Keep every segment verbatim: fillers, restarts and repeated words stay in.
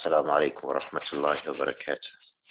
السلام عليكم ورحمة الله وبركاته.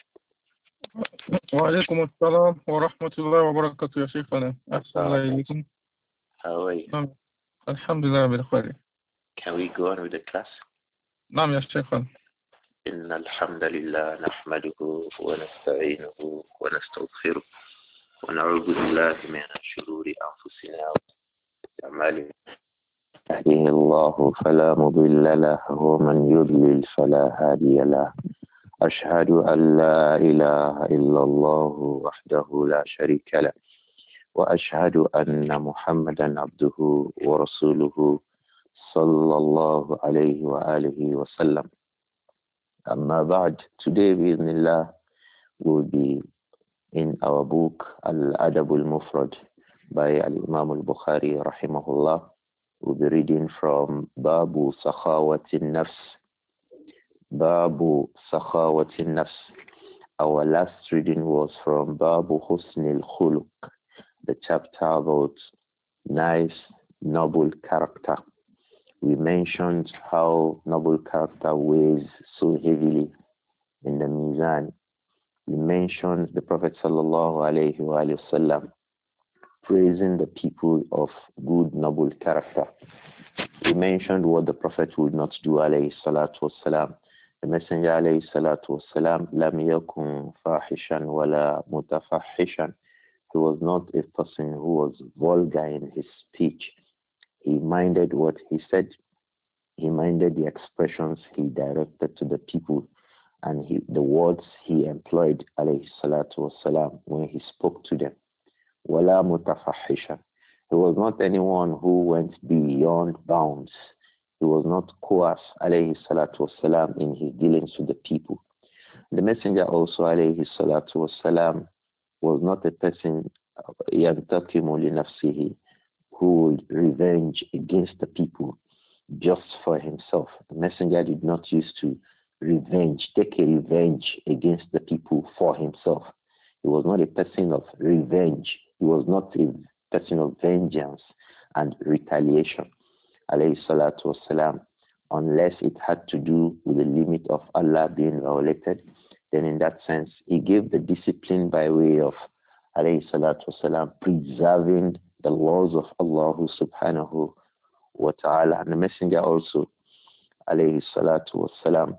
وعليكم السلام ورحمة الله وبركاته يا شيخنا، أحسن الله Barakat. إليكم. How are you? نعم، الحمد لله بالخير. Can we go on with the class? نعم يا شيخنا. إن الحمد لله نحمده ونستعينه ونستغفره ونعوذ بالله من شرور أنفسنا وأعمالنا. يهده الله فلا مضل له ومن يضلل فلا هادي له. أشهد أن لا إله إلا الله وحده لا شريك له وأشهد أن محمدا عبده ورسوله صلى الله عليه وآله وسلم. أما بعد, today بإذن will be in our book Al-Adab al-Mufrad by Al-Imam al-Bukhari rahimahullah. We'll be reading from Babu Sakhawatin Nafs. Babu Sakhawatin Nafs. Our last reading was from Babu Husnil Khuluq, the chapter about nice, noble character. We mentioned how noble character weighs so heavily in the Mizan. We mentioned the Prophet sallallahu alayhi wa sallam praising the people of good, noble character. We mentioned what the Prophet would not do alayhi salatu wasalam. The Messenger alayhi salatu wasalam lam yakun fahishan wala mutafahishan. He was not a person who was vulgar in his speech. He minded what he said. He minded the expressions he directed to the people and he, the words he employed alayhi salatu wasalam when he spoke to them. Wala mutafahishan. He was not anyone who went beyond bounds. He was not coarse alayhi salatu wasalam in his dealings with the people. The Messenger also alayhi salatu wasalam was not a person yantakimu li nafsihi, who would revenge against the people just for himself. The Messenger did not used to revenge, take a revenge against the people for himself. He was not a person of revenge. He was not a person of vengeance and retaliation, alayhi salatu wasalam, unless it had to do with the limit of Allah being violated. Then in that sense, he gave the discipline by way of, alayhi salatu wasalam, preserving the laws of Allah subhanahu wa ta'ala. And the Messenger also, alayhi salatu wasalam,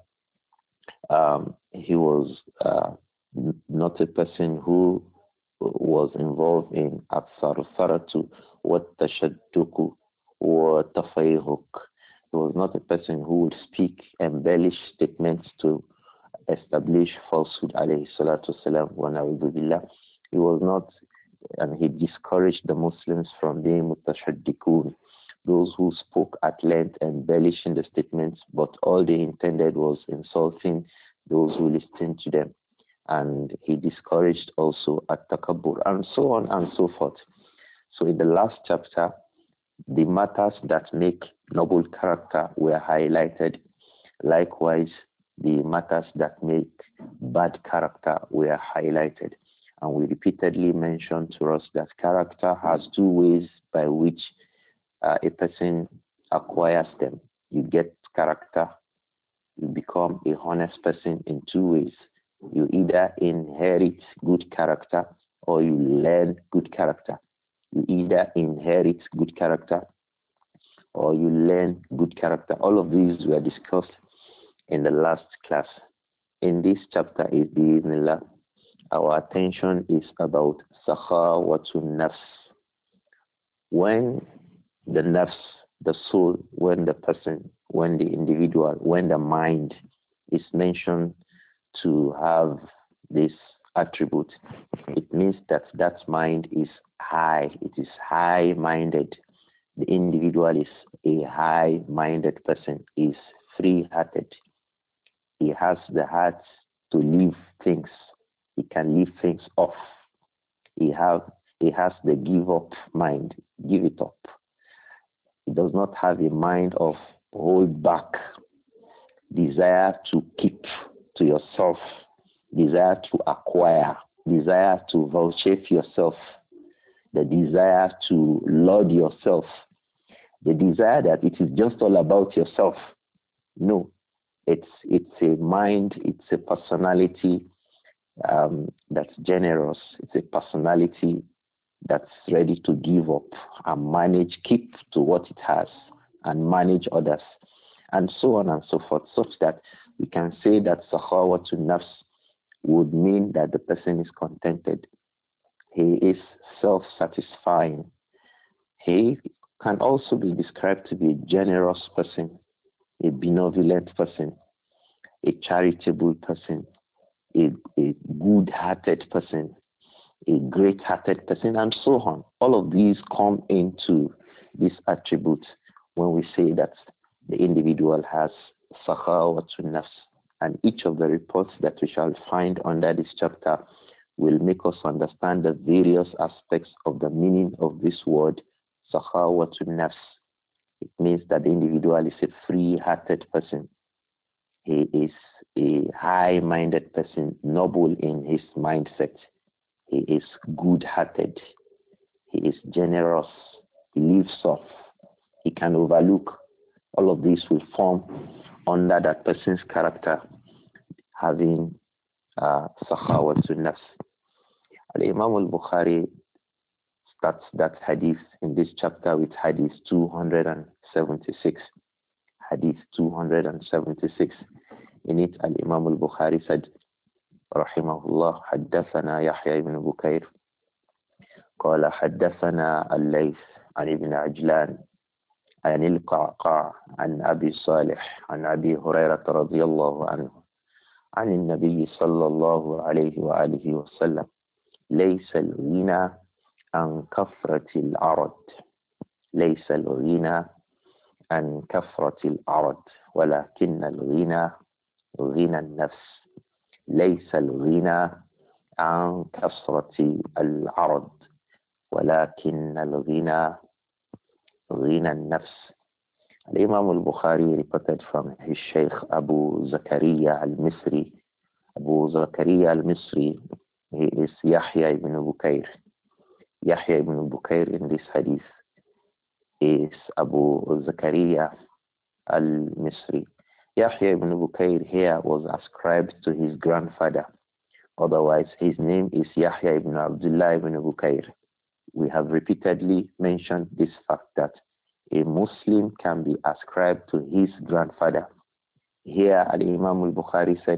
um, he was uh, not a person who was involved in at-sarfaratu wat-tashadduku wa-tafayhuk. He was not a person who would speak embellished statements to establish falsehood, alayhi salatu wasalam, wa na'udhu billah. He was not, and he discouraged the Muslims from being mutashaddikun, those who spoke at length, embellishing the statements, but all they intended was insulting those who listened to them. And he discouraged also at-takabbur, and so on and so forth. So in the last chapter, the matters that make noble character were highlighted. Likewise, the matters that make bad character were highlighted. And we repeatedly mentioned to us that character has two ways by which uh, a person acquires them. You get character, you become a honest person in two ways. You either inherit good character or you learn good character. You either inherit good character or you learn good character. All of these were discussed in the last class. In this chapter, is bi'idhnillah, our attention is about sakhawatun nafs. When the nafs, the soul, when the person, when the individual, when the mind is mentioned to have this attribute, it means that that mind is high. It is high-minded. The individual is a high-minded person, is free-hearted. He has the heart to leave things. He can leave things off. He have he has the give-up mind. Give it up. He does not have a mind of hold back, desire to keep to yourself, desire to acquire, desire to vouchsafe yourself, the desire to laud yourself, the desire that it is just all about yourself. No. It's it's a mind, it's a personality um, that's generous. It's a personality that's ready to give up and manage, keep to what it has and manage others, and so on and so forth, such that we can say that sakhawatun nafs would mean that the person is contented. He is self-satisfying. He can also be described to be a generous person, a benevolent person, a charitable person, a, a good-hearted person, a great-hearted person, and so on. All of these come into this attribute when we say that the individual has sakhawatun nafs. And each of the reports that we shall find under this chapter will make us understand the various aspects of the meaning of this word, sakhawatun nafs. It means that the individual is a free-hearted person. He is a high-minded person, noble in his mindset. He is good-hearted. He is generous. He lives off. He can overlook. All of these will form under that person's character, having uh, sakhawatun nafs. Al-Imam al-Bukhari starts that hadith in this chapter with hadith two hundred seventy-six. Hadith two hundred seventy-six. In it, Al-Imam al-Bukhari said, rahimahullah, حدثنا يحيى بن بكير قال حدثنا الليث عن ابن عجلان عن القعقاع عن أبي صالح عن أبي هريرة رضي الله عنه عن النبي صلى الله عليه وآله وسلم ليس الغنى عن كثرة العرض ليس الغنى عن كثرة العرض ولكن الغنى غنى النفس ليس الغنى عن كثرة العرض ولكن الغنى غنى النفس. Imam al-Bukhari reported from his Sheikh Abu Zakaria al-Misri. Abu Zakaria al-Misri, he is Yahya ibn Bukair. Yahya ibn Bukair in this hadith is Abu Zakaria al-Misri. Yahya ibn Bukair here was ascribed to his grandfather. Otherwise, his name is Yahya ibn Abdullah ibn Bukair. We have repeatedly mentioned this fact that a Muslim can be ascribed to his grandfather. Here, Al-Imam al-Bukhari said,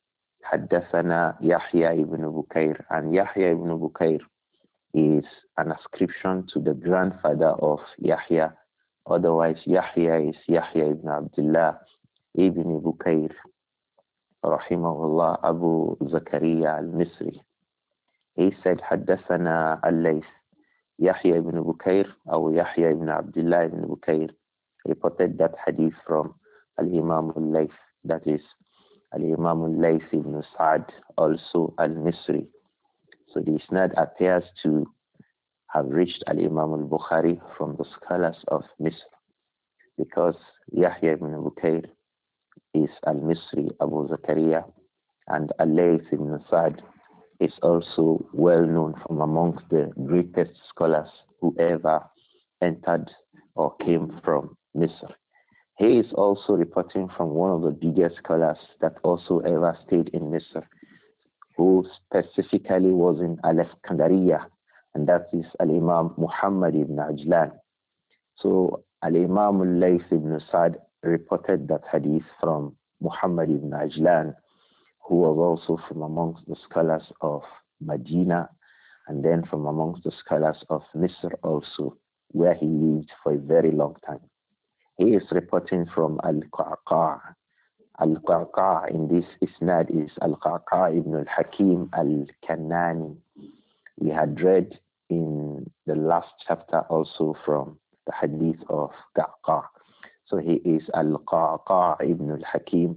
حدثنا Yahya ibn Bukair, and Yahya ibn Bukair is an ascription to the grandfather of Yahya. Otherwise, Yahya is Yahya ibn Abdullah ibn Bukair, rahimahullah, Abu Zakaria al-Misri. He said, حدثنا الليث. Yahya ibn Bukair, or Yahya ibn Abdullah ibn Bukair, reported that hadith from Al-Imam al-Layth, that is Al-Imam al-Layth ibn Sa'd, also al-Misri. So the isnad appears to have reached Al-Imam al-Bukhari from the scholars of Misr, because Yahya ibn Bukair is al-Misri, Abu Zakaria, and al-Layth ibn Sa'd is also well known from amongst the greatest scholars who ever entered or came from Misr. He is also reporting from one of the biggest scholars that also ever stayed in Misr, who specifically was in Al-Iskandariya, and that is Al-Imam Muhammad ibn Ajlan. So Al-Imam al-Layth ibn Sa'd reported that hadith from Muhammad ibn Ajlan, who was also from amongst the scholars of Medina, and then from amongst the scholars of Misr also, where he lived for a very long time. He is reporting from Al-Qa'qa'. Al-Qa'qa' in this isnad is Al-Qa'qa' ibn al-Hakim al-Kannani. We had read in the last chapter also from the hadith of Qa'qa'. So he is Al-Qa'qa' ibn al-Hakim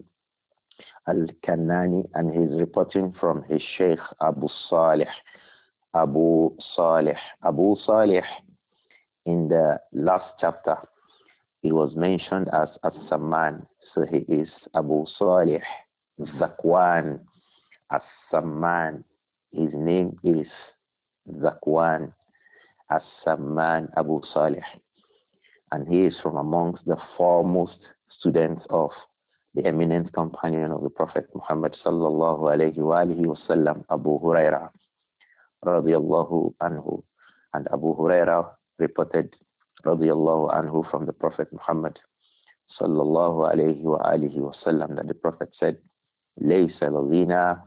al-Kannani, and he is reporting from his Sheikh Abu Salih. Abu Salih. Abu Salih, in the last chapter, he was mentioned as As-Samman. So he is Abu Salih Zakwan As-Samman. His name is Zakwan As-Samman Abu Salih. And he is from amongst the foremost students of the eminent companion of the Prophet Muhammad sallallahu alayhi wa alihi wasallam, Abu Huraira radiyallahu anhu. And Abu Huraira reported radiyallahu anhu from the Prophet Muhammad sallallahu alayhi wa alihi wasallam that the Prophet said, ليس الغنى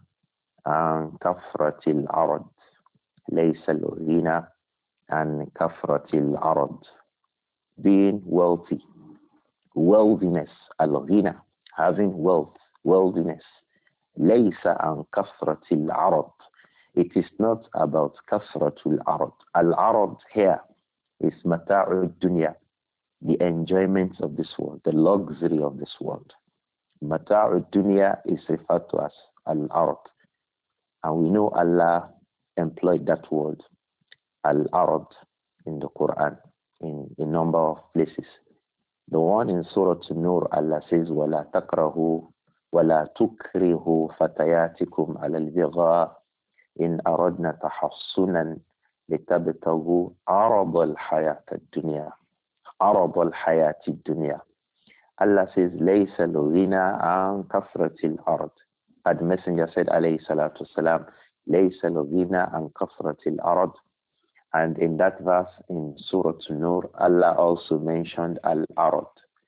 عن كثرة العرض ليس الغنى عن كثرة العرض. Being wealthy, worldliness, al-ghina, having wealth, worldliness, ليس عن كثرة العرض. It is not about كثرة العرض. Al-arad here is mata'u dunya, the enjoyments of this world, the luxury of this world. Mata'u dunya is referred to as al-arad. And we know Allah employed that word, al-arad, in the Quran, in a number of places. The one in Surah An-Nur, Allah says, وَلَا تَكْرَهُ وَلَا تُكْرِهُ فَتَيَاتِكُمْ عَلَى الْبِغَاءِ إِنْ أَرَدْنَا تَحَصُّنًا لِتَبْتَغُوا عَرَضَ الْحَيَاةِ الدُّنْيَا عَرَضَ الْحَيَاةِ الدُّنْيا. Allah says, لَيْسَ الْغِنَى عَنْ كَثْرَةِ الْأَرْضِ. And the Messenger said, alayhi salatu wasalam, لَيْسَ الْغِنَى عَنْ كَثْرَةِ الْأَرْضِ. And in that verse in Surah An-Nur, Allah also mentioned al-arad.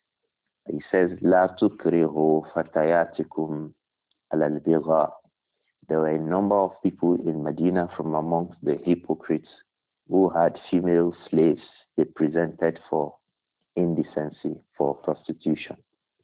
He says, لَا تُكْرِهُ فَتَيَاتِكُمْ عَلَى الْبِغَاءِ. There were a number of people in Medina from amongst the hypocrites who had female slaves they presented for indecency, for prostitution.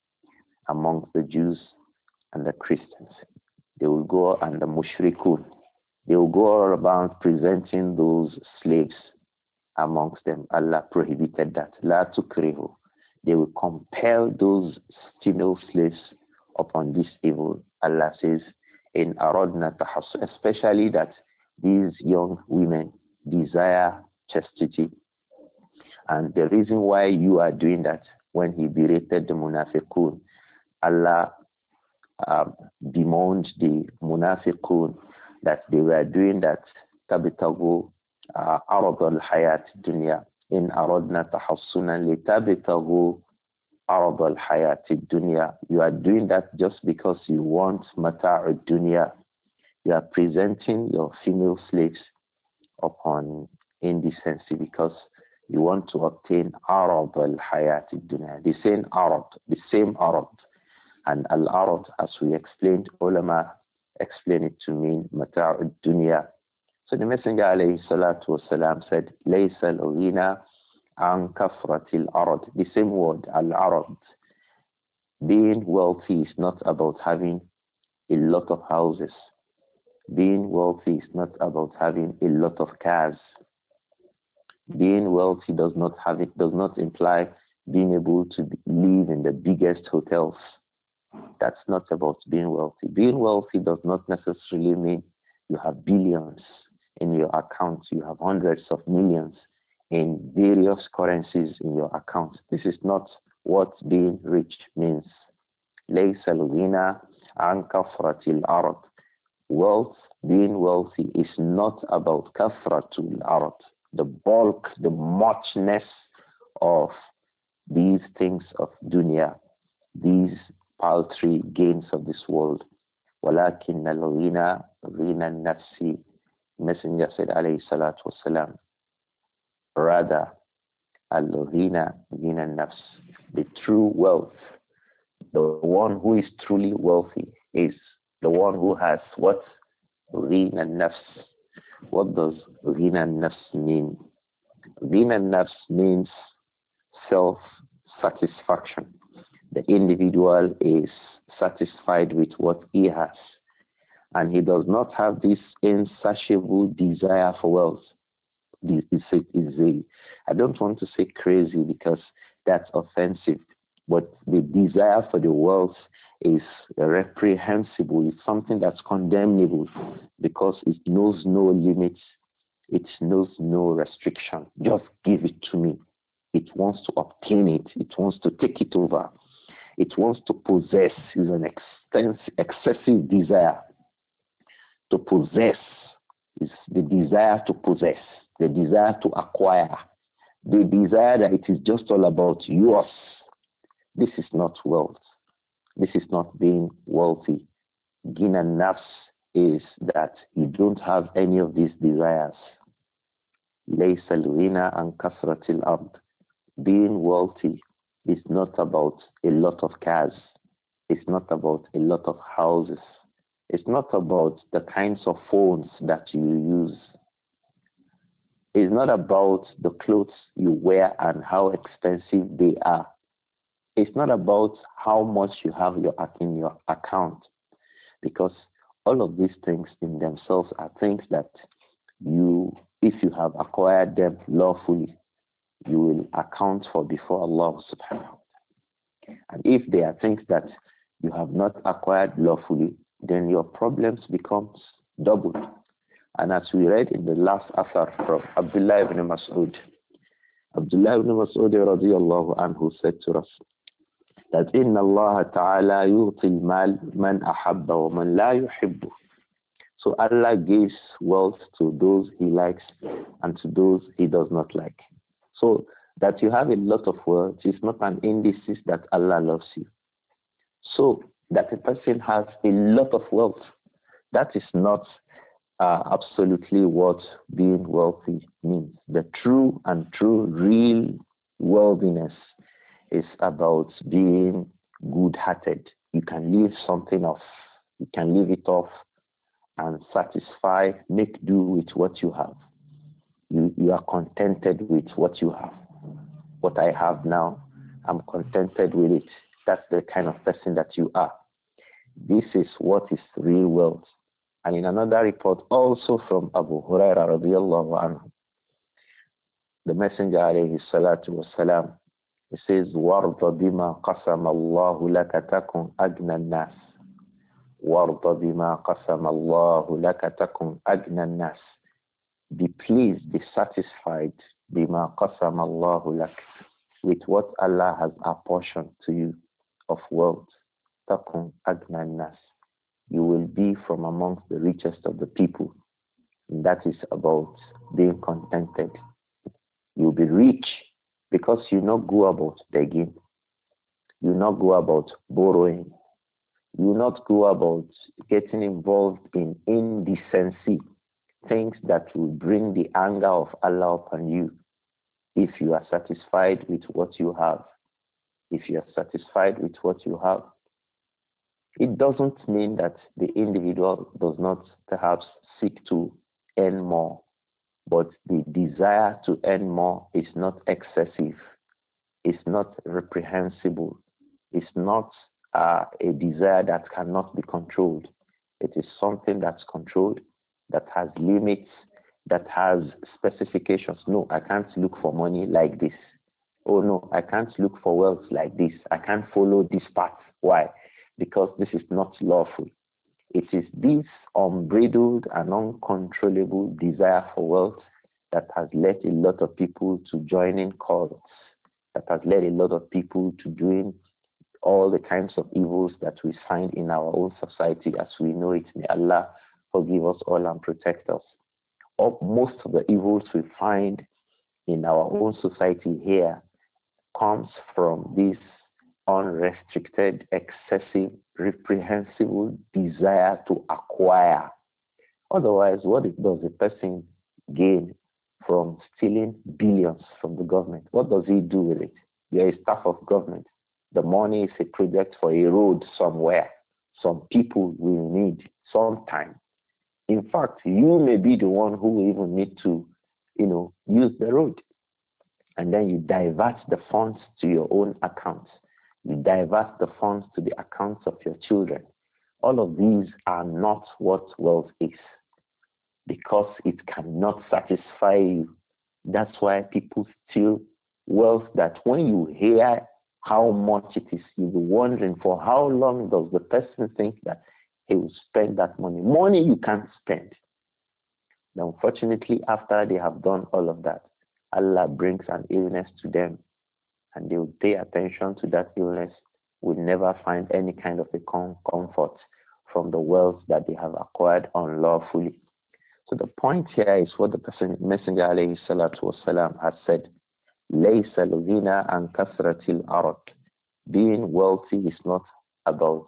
Amongst the Jews and the Christians, they will go, and the mushrikun, they will go around presenting those slaves amongst them. Allah prohibited that. La tukrihu. They will compel those female slaves upon this evil. Allah says, in aradna tahassu, especially that these young women desire chastity. And the reason why you are doing that, when he berated the munafiqun, Allah um, bemoaned the munafiqun that they were doing that, tabitagu arad al-hayat dunya in aradna tahassunan li tabitagu arad al-hayat dunya. You are doing that just because you want mata'u dunya. You are presenting your female slaves upon indecency because you want to obtain arad al-hayat dunya. The same arad, the same arad. And al-arad, as we explained, ulama explain it to mean mata'u dunya. So the Messenger alayhi salatu wasalam said, laysa al-ghina an kafratil arad. The same word, al-arad. Being wealthy is not about having a lot of houses. Being wealthy is not about having a lot of cars. Being wealthy does not have it does not imply being able to live in the biggest hotels. That's not about being wealthy. Being wealthy does not necessarily mean you have billions in your account. You have hundreds of millions in various currencies in your account. This is not what being rich means. لَيْسَ الْغِنَى عَنْ كَثْرَةِ الْأَرْضِ. Wealth, being wealthy, is not about كَثْرَةُ الْأَرْضِ, the bulk, the muchness of these things of dunya, these paltry gains of this world. وَلَكِنَّ الْغِنَى غِنَى النَّفْسِ. Messenger said, alayhi salatu wasalam, rather, al-ghina ghina nafs. The true wealth, the one who is truly wealthy, is the one who has what? Ghina nafs. What does ghina nafs mean? Ghina nafs means self-satisfaction. The individual is satisfied with what he has, and he does not have this insatiable desire for wealth. It's a, it's a, I don't want to say crazy because that's offensive, but the desire for the wealth is reprehensible. It's something that's condemnable because it knows no limits. It knows no restriction. Just give it to me. It wants to obtain it. It wants to take it over. It wants to possess. Is an extensive, excessive desire. To possess is the desire to possess, the desire to acquire, the desire that it is just all about yours. This is not wealth. This is not not being wealthy. Gina nafs is that you don't have any of these desires. Laysa al-ghina an kasratil ard. Being wealthy is not about a lot of cars. It's not about a lot of houses. It's not about the kinds of phones that you use. It's not about the clothes you wear and how expensive they are. It's not about how much you have your, in your account, because all of these things in themselves are things that you, if you have acquired them lawfully, you will account for before Allah subhanahu wa ta'ala. And if they are things that you have not acquired lawfully, then your problems becomes doubled. And as we read in the last affair from Abdullah ibn Mas'ud, Abdullah ibn Mas'ud radiyallahu anhu said to us that inna Allah ta'ala yu'til mal man ahabba wa man la yuhibbu. So Allah gives wealth to those he likes and to those he does not like. So that you have a lot of wealth is not an indice that Allah loves you. So that a person has a lot of wealth, that is not uh, absolutely what being wealthy means. The true and true real worldliness is about being good-hearted. You can leave something off. You can leave it off and satisfy, make do with what you have. You, you are contented with what you have. What I have now, I'm contented with it. That's the kind of person that you are. This is what is real wealth. And in another report, also from Abu Huraira radiallahu anhu, the Messenger alayhi salatu wasalam, he says, وَارْضَ بِمَا قَسَمَ اللَّهُ لَكَ تَكُنْ أَجْنَى النَّاسِ وَارْضَ بِمَا قَسَمَ اللَّهُ لَكَ تَكُنْ أَجْنَى النَّاسِ. Be pleased, be satisfied, بِمَا قَسَمَ اللَّهُ لَكَ, with what Allah has apportioned to you of wealth. تَكُنْ أَجْنَى النَّاسِ. You will be from amongst the richest of the people. And that is about being contented. You'll be rich because you not go about begging. You not go about borrowing. You not go about getting involved in indecency, things that will bring the anger of Allah upon you. If you are satisfied with what you have, if you are satisfied with what you have, it doesn't mean that the individual does not perhaps seek to earn more, but the desire to earn more is not excessive, it's not reprehensible, it's not uh, a desire that cannot be controlled. It is something that's controlled, that has limits, that has specifications. No, I can't look for money like this. Oh no, I can't look for wealth like this. I can't follow this path. Why? Because this is not lawful. It is this unbridled and uncontrollable desire for wealth that has led a lot of people to joining cults, that has led a lot of people to doing all the kinds of evils that we find in our own society as we know it. May Allah forgive us all and protect us. Most of the evils we find in our own society here comes from this unrestricted, excessive, reprehensible desire to acquire. Otherwise, what does a person gain from stealing billions from the government? What does he do with it? You're a staff of government. The money is a project for a road somewhere. Some people will need some time. In fact, you may be the one who will even need to, you know, use the road. And then you divert the funds to your own accounts. You divert the funds to the accounts of your children. All of these are not what wealth is, because it cannot satisfy you. That's why people steal wealth that when you hear how much it is, you'll be wondering for how long does the person think that he will spend that money. Money you can't spend. Now, unfortunately, after they have done all of that, Allah brings an illness to them, and they will pay attention to that illness, will never find any kind of a com comfort from the wealth that they have acquired unlawfully. So the point here is what the person, Messenger alayhi salatu wasalam has said, لَيْسَ الْغِنَى عَنْ كَثْرَةِ الْأَرَقِ. Being wealthy is not about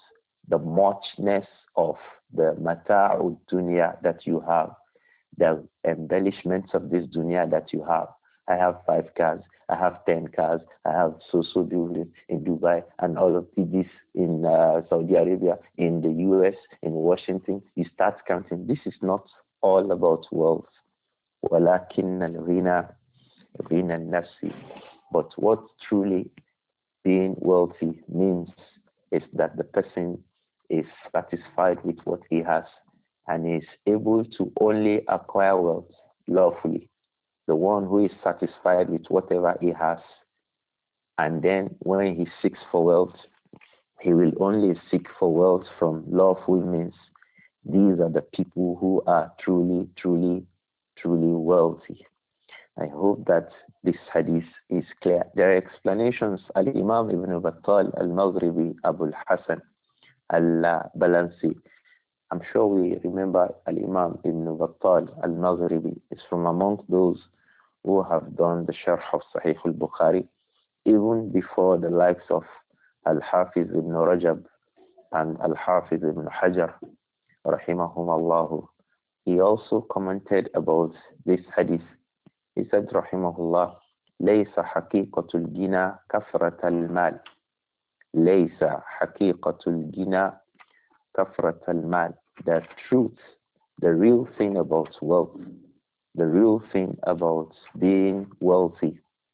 the muchness of the mata'ud dunya that you have, the embellishments of this dunya that you have. I have five cars, I have ten cars, I have so-so buildings in Dubai and all of this in uh, Saudi Arabia, in the U S, in Washington. You start counting. This is not all about wealth. وَلَكِنَّ الْغِنَى غِنَى النَّفْسِ. But what truly being wealthy means is that the person is satisfied with what he has and is able to only acquire wealth lawfully. The one who is satisfied with whatever he has, and then when he seeks for wealth, he will only seek for wealth from lawful means. These are the people who are truly, truly, truly wealthy. I hope that this hadith is clear. There are explanations. Al-Imam Ibn Battal Al-Maghribi Abu Al-Hasan Al-Balansi. I'm sure we remember Al-Imam Ibn Battal Al-Maghribi is from among those who have done the Sharh of Sahih al-Bukhari even before the likes of Al-Hafiz Ibn Rajab and Al-Hafiz Ibn Hajar rahimahumullah. He also commented about this hadith. He said rahimahullah, ليس حقيقة الغنى كثرة المال. ليس حقيقة الغنى كثرة المال. The truth, the real thing about wealth, the real thing about being wealthy,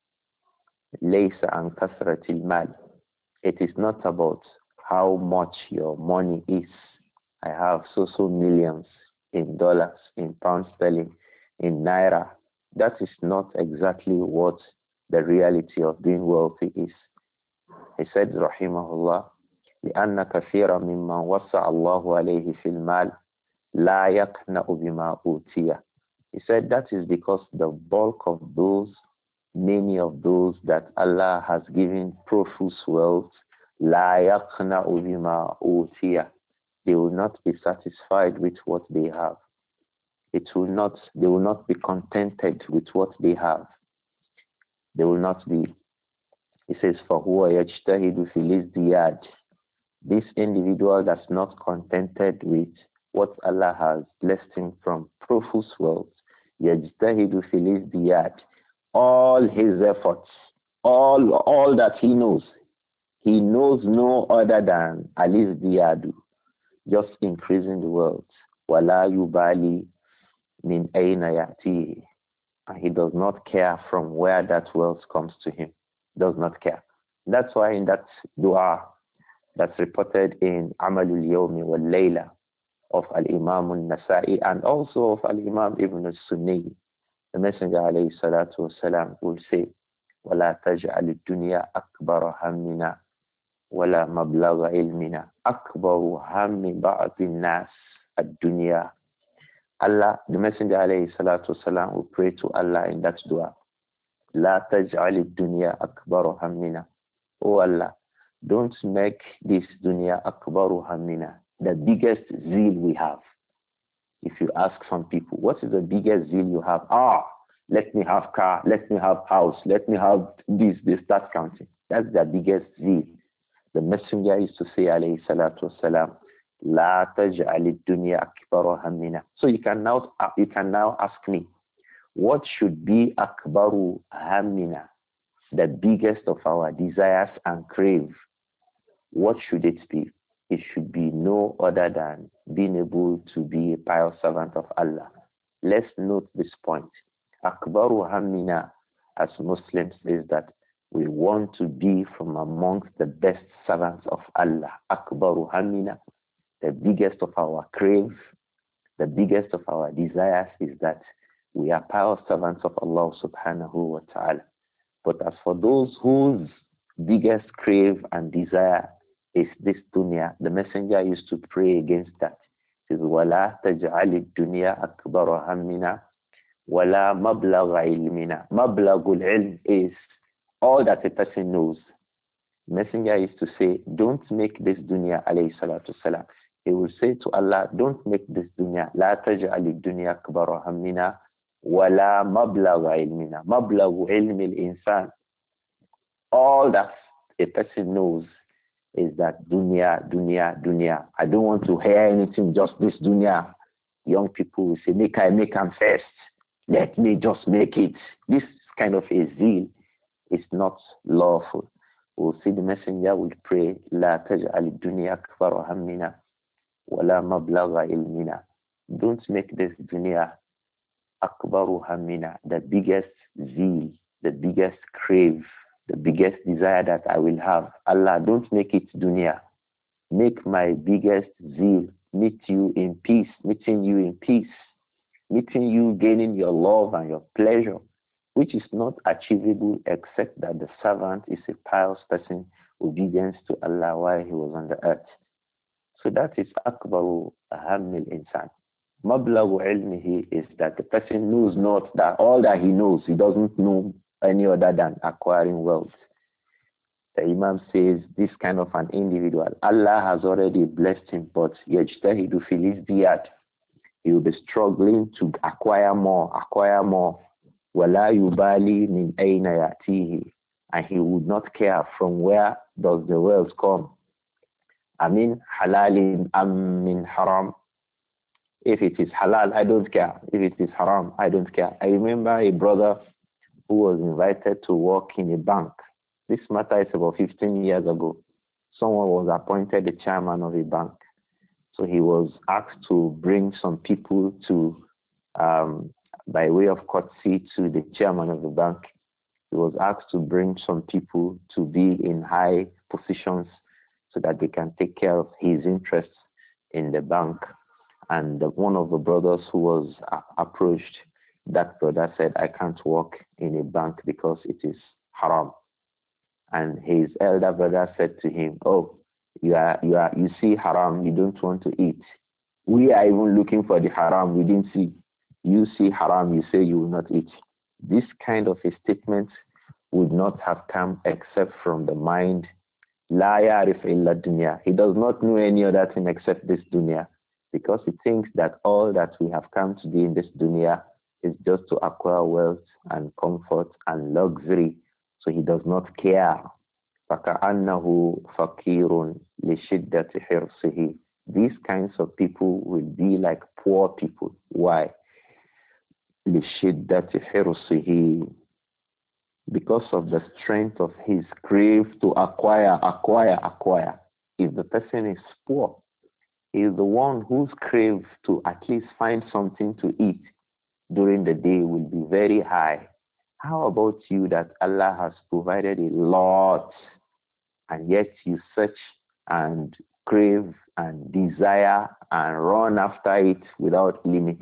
ليس عن كثرة المال. It is not about how much your money is. I have so so millions in dollars, in pound sterling, in naira. That is not exactly what the reality of being wealthy is. He said, rahimahullah, لأن كثيرا ممن وسع الله عليه في المال لا يقنع بما أوتي. He said that is because the bulk of those, many of those that Allah has given profuse wealth, لا يقنع بما أوتي. They will not be satisfied with what they have. It will not, they will not be contented with what they have. They will not be. He says, فَهُوَ يَجْتَهِدُ فِي الْإِزْدِيَادِ. This individual that's not contented with what Allah has blessed him from profuse wealth, يَجْتَهِدُ فِي الْإِزْدِيَادِ. All his efforts, all, all that he knows, he knows no other than al-izdiyadu, just increasing the wealth. وَلَا يُبَالِي min ayna ya'tihi. And he does not care from where that wealth comes to him. Does not care. That's why in that dua that's reported in Amalul Yawmi wal Layla of Al-Imam al-Nasa'i and also of Al-Imam Ibn al-Sunni, the Messenger alayhi salatu wasalam will say, وَلَا تَجْعَلِ الدُّنْيَا أَكْبَرَ هَمِّنَا وَلَا مَبْلَغَ عِلْمِنَا أَكْبَرُ هَمِّ بَعْضِ النَّاسِ الدُّنْيَا. Allah, the Messenger alayhi salatu wasalam will pray to Allah in that dua. La taj'al dunya akbaru hammina. Oh Allah, don't make this dunya akbaru hammina, the biggest zeal we have. If you ask some people, what is the biggest zeal you have? Ah, let me have car, let me have house, let me have this, they start counting. That's the biggest zeal. The Messenger used to say alayhi salatu wasalam, La taj'al dunya akbaru hammina. So you can now you can now ask me, what should be akbaru hammina, the biggest of our desires and crave? What should it be? It should be no other than being able to be a pious servant of Allah. Let's note this point. Akbaru hammina as Muslims is that we want to be from amongst the best servants of Allah. Akbaru hammina. The biggest of our crave, the biggest of our desires is that we are pious servants of Allah subhanahu wa ta'ala. But as for those whose biggest crave and desire is this dunya, the Messenger used to pray against that. He says, وَلَا تَجْعَلِ الدُّنْيَا أَكْبَرَ هَمِّنَا وَلَا مَبْلَغَ عِلْمِنَا. مَبْلَغُ الْعِلْمِ is all that a person knows. The Messenger used to say, don't make this dunya, alayhi salatu salam. He will say to Allah, don't make this dunya, la taj'al dunya akbara hammina, wala mablagha ilmina. Mablaghu ilmi al-insan. All that a person knows is that dunya, dunya, dunya. I don't want to hear anything, just this dunya. Young people will say, make I make am first. Let me just make it. This kind of a zeal is not lawful. We'll see the messenger will pray, La taj'al dunya akbar hammina, wa la mablagha ilmina. Don't make this dunya akbaru hammina, the biggest zeal, the biggest crave, the biggest desire that I will have. Allah, don't make it dunya. Make my biggest zeal meet you in peace, meeting you in peace, meeting you gaining your love and your pleasure, which is not achievable except that the servant is a pious person, obedience to Allah while he was on the earth. So that is akbaru hammil insan. Mablagu ilmihi is that the person knows not that all that he knows, he doesn't know any other than acquiring wealth. The Imam says this kind of an individual, Allah has already blessed him, but yajtahidu fil izdiyad. He will be struggling to acquire more, acquire more. Wala yubali min ayna yatihi. And he would not care from where does the wealth come. I mean halalin am min haram. If it is halal, I don't care. If it is haram, I don't care. I remember a brother who was invited to work in a bank. This matter is about fifteen years ago. Someone was appointed the chairman of a bank. So he was asked to bring some people to, um, by way of courtesy to the chairman of the bank, he was asked to bring some people to be in high positions so that they can take care of his interests in the bank. And one of the brothers who was uh, approached, that brother said, I can't work in a bank because it is haram. And his elder brother said to him, oh, you are, you are, you see haram, you don't want to eat. We are even looking for the haram we didn't see. You see haram, you say you will not eat. This kind of a statement would not have come except from the mind. La ya'rif illa dunya. He does not know any other thing except this dunya, because he thinks that all that we have come to do in this dunya is just to acquire wealth and comfort and luxury. So he does not care. فَكَأَنَّهُ فَقِيرٌ لِشِدَّةِ حِرْصِهِ. These kinds of people will be like poor people. Why? لِشِدَّةِ حِرْصِهِ. Because of the strength of his crave to acquire, acquire, acquire. If the person is poor, he is the one whose crave to at least find something to eat during the day will be very high. How about you that Allah has provided a lot, and yet you search and crave and desire and run after it without limits?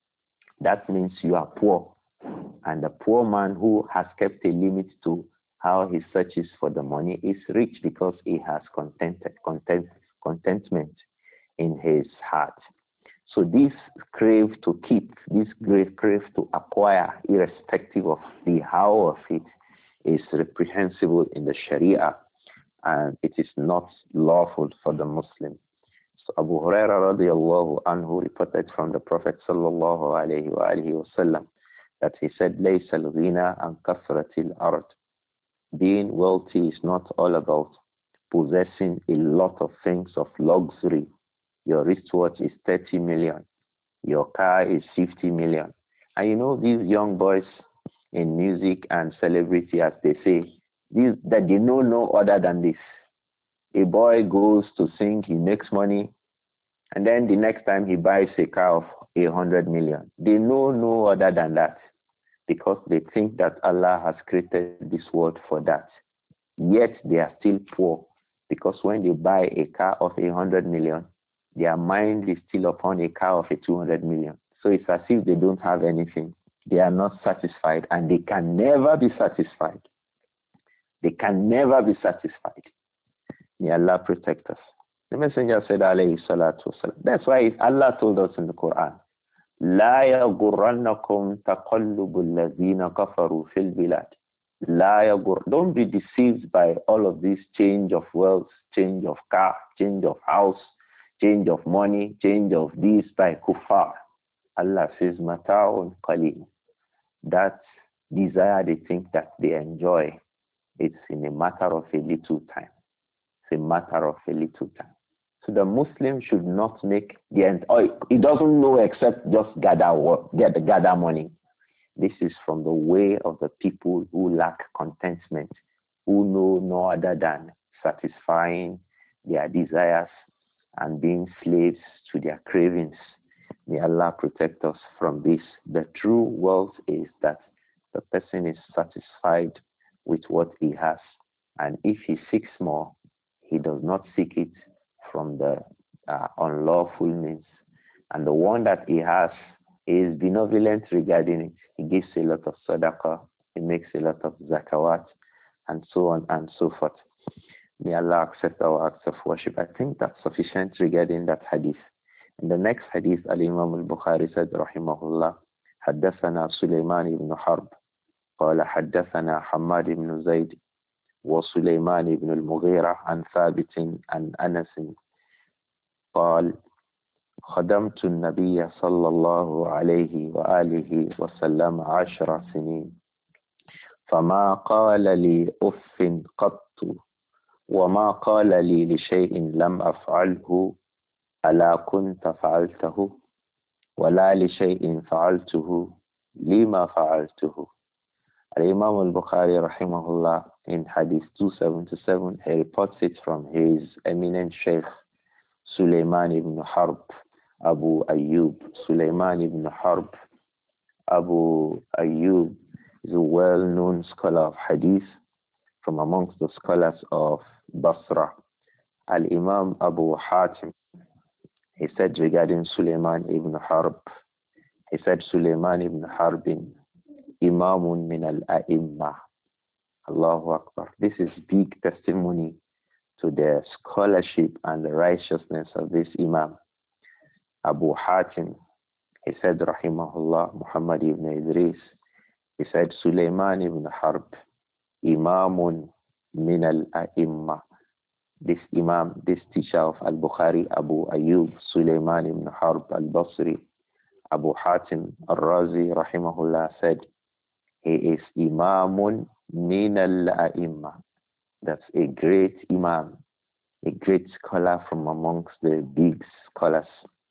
That means you are poor. And the poor man who has kept a limit to how he searches for the money is rich because he has contented, content, contentment in his heart. So this crave to keep, this great crave to acquire, irrespective of the how of it, is reprehensible in the Sharia, and it is not lawful for the Muslim. So Abu Huraira radiallahu anhu reported from the Prophet sallallahu alayhi wa alihi wa sallam that he said, لَيْسَ الْغِنَى عَنْ كَثْرَةِ الْأَرْضِ. Being wealthy is not all about possessing a lot of things of luxury. Your wristwatch is thirty million. Your car is fifty million. And you know, these young boys in music and celebrity, as they say, these, that they know no other than this. A boy goes to sing, he makes money, and then the next time he buys a car of a hundred million. They know no other than that, because they think that Allah has created this world for that. Yet they are still poor, because when they buy a car of a hundred million, their mind is still upon a car of a two hundred million. So it's as if they don't have anything. They are not satisfied, and they can never be satisfied. They can never be satisfied. May Allah protect us. The Messenger said, alayhi salatu wasalam. That's why Allah told us in the Quran, لا يغرنكم تقلب الذين كفروا في البلاد. لا يغر. Don't be deceived by all of this change of wealth, change of car, change of house, change of money, change of this by kuffar. Allah says, mata'un qalil. That desire they think that they enjoy, it's in a matter of a little time. It's a matter of a little time. So the Muslim should not make the end. Oh, he doesn't know except just gather get gather money. This is from the way of the people who lack contentment, who know no other than satisfying their desires and being slaves to their cravings. May Allah protect us from this. The true wealth is that the person is satisfied with what he has. And if he seeks more, he does not seek it from the uh, unlawful means. And the one that he has is benevolent regarding it. He gives a lot of sadaqah, he makes a lot of zakawat, and so on and so forth. May Allah accept our acts of worship. I think that's sufficient regarding that hadith. In the next hadith, Al-Imam al-Bukhari said, rahimahullah, حدثنا سليمان بن حرب قال حدثنا حماد بن زيد وسليمان بن المغيرة عن ثابت عن أنس قال خدمت النبي صلى الله عليه وآله وسلم عشر سنين فما قال لي أف قط وما قال لي لشيء لم أفعله ألا كنت فعلته ولا لشيء فعلته لما فعلته. Imam al-Bukhari rahimahullah in hadith two seventy-seven, he reports it from his eminent sheikh Sulaiman ibn Harb, Abu Ayyub. Sulaiman ibn Harb, Abu Ayyub is a well-known scholar of hadith from amongst the scholars of Basra. Al-Imam Abu Hatim, he said regarding Sulaiman ibn Harb, he said Sulaiman ibn Harbin Imamun min al-A'imma. Allahu Akbar. This is big testimony to the scholarship and the righteousness of this Imam. Abu Hatim, he said, rahimahullah, Muhammad ibn Idris, he said, Sulaiman ibn Harb, Imamun min al-A'imma. This Imam, this teacher of Al-Bukhari, Abu Ayyub, Sulaiman ibn Harb al-Basri, Abu Hatim al-Razi, rahimahullah, said, he is Imamun min al-A'imma. That's a great Imam, a great scholar from amongst the big scholars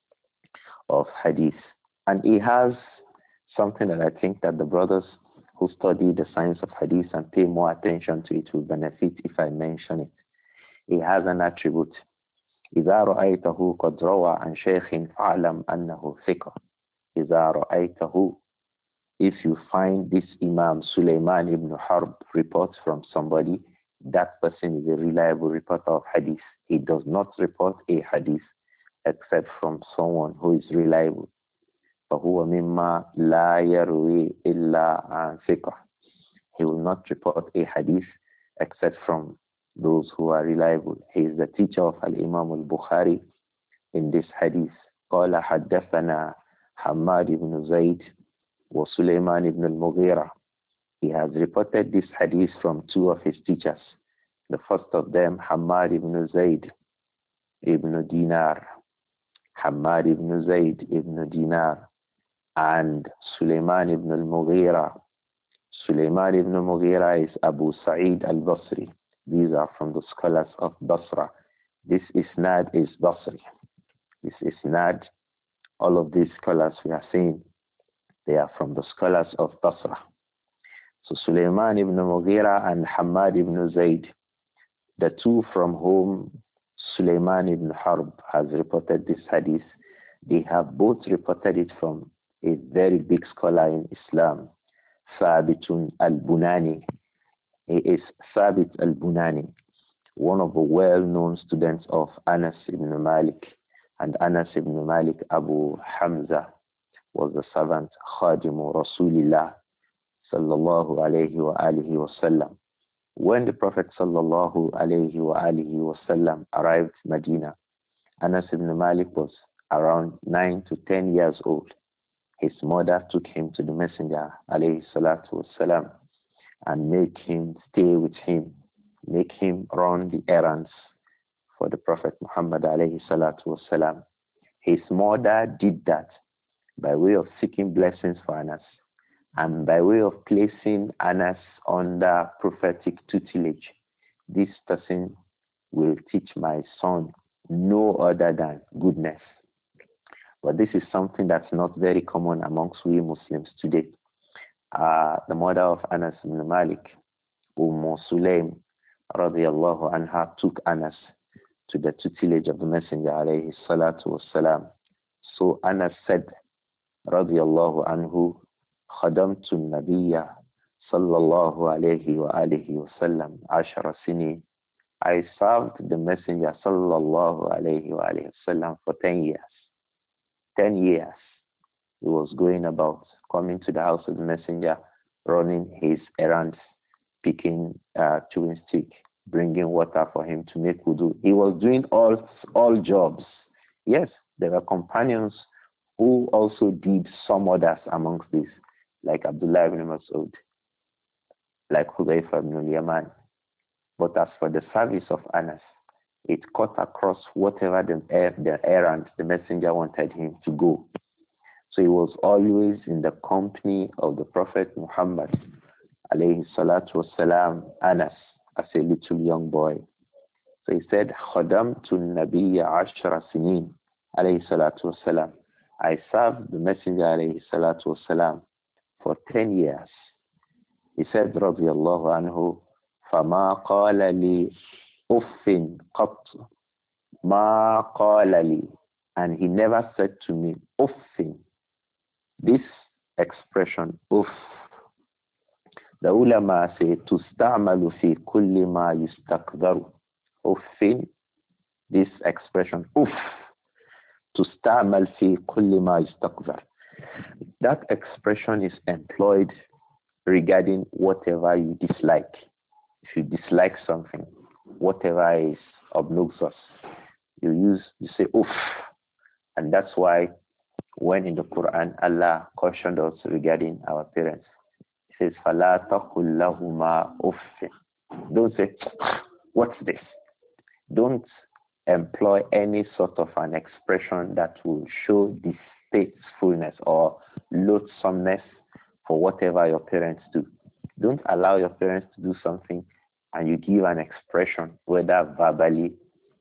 of Hadith. And he has something that I think that the brothers who study the science of Hadith and pay more attention to it will benefit if I mention it. He has an attribute. إذا رأيته قد روى عن شيخ فاعلم أنه ثقة. إذا رأيته, if you find this Imam Sulaiman ibn Harb reports from somebody, that person is a reliable reporter of hadith. He does not report a hadith except from someone who is reliable. فهو مما لا يروي إلا عن ثقة. He will not report a hadith except from those who are reliable. He is the teacher of Al-Imam al-Bukhari in this hadith. قال حدثنا حماد بن زيد وسليمان ibn al-Mughira. He has reported this hadith from two of his teachers. The first of them, Hamad ibn Zayd ibn Dinar. Hamad ibn Zayd ibn Dinar. And Sulaiman ibn al-Mughira. Sulaiman ibn al-Mughira is Abu Sa'id al-Basri. These are from the scholars of Basra. This isnad is Basri. This isnad, all of these scholars we are saying, they are from the scholars of Basra. So Sulaiman ibn Mughira and Hamad ibn Zayd, the two from whom Sulaiman ibn Harb has reported this hadith, they have both reported it from a very big scholar in Islam, Thabitun al-Bunani. He is Thabit al-Bunani, one of the well-known students of Anas ibn Malik. And Anas ibn Malik, Abu Hamza, was the servant Khadimu Rasulillah sallallahu alayhi wa alihi wa sallam. When the Prophet sallallahu alayhi wa alihi wa sallam arrived in Medina, Anas ibn Malik was around nine to ten years old. His mother took him to the Messenger alayhi salatu wasalam and made him stay with him, make him run the errands for the Prophet Muhammad alayhi salatu wasalam. His mother did that by way of seeking blessings for Anas and by way of placing Anas under prophetic tutelage. This person will teach my son no other than goodness. But this is something that's not very common amongst we Muslims today. Uh, the mother of Anas ibn Malik, Umm Sulaim, radiallahu anha, took Anas to the tutelage of the Messenger, alayhi salatu wassalam. So Anas said, radiallahu anhu, خدمت النبي صلى الله عليه وآله وسلم عشر سنين. I served the Messenger sallallahu alayhi wa alayhi wasallam for ten years. Ten years. He was going about, coming to the house of the Messenger, running his errands, picking uh, chewing stick, bringing water for him to make wudu. He was doing all all jobs. Yes, there were companions who also did some others amongst these, like Abdullah ibn Mas'ud, like Hudayfa ibn al-Yaman. But as for the service of Anas, it cut across whatever the, the errand the messenger wanted him to go. So he was always in the company of the Prophet Muhammad, alayhi salatu wasalam, Anas, as a little young boy. So he said, خَدَمْتُ النَّبِيَّ عَشْرَ سِنِينَ, alayhi salatu wasalam. I served the messenger, alayhi salatu wasalam, for ten years. He said, radiyallahu anhu, فَمَا قَالَ لِي أُفٍّ قَطْ مَا قَالَ لِي. And he never said to me, أُفٍّ. This expression, uff, the ulama say, تُسْتَعْمَلُ فِي كُلِّ مَا يُسْتَقْدَرُ. Uffin, this expression, uff, تُسْتَعْمَلْ فِي كُلِّ مَا يُسْتَقْدَرُ. That expression is employed regarding whatever you dislike. If you dislike something, whatever is obnoxious, you use, you say, uff. And that's why when in the Quran, Allah cautioned us regarding our parents. He says, فَلَا تَقُلْ لَهُمَا أُفٍّ. Don't say, what's this? Don't employ any sort of an expression that will show distastefulness or loathsomeness for whatever your parents do. Don't allow your parents to do something and you give an expression, whether verbally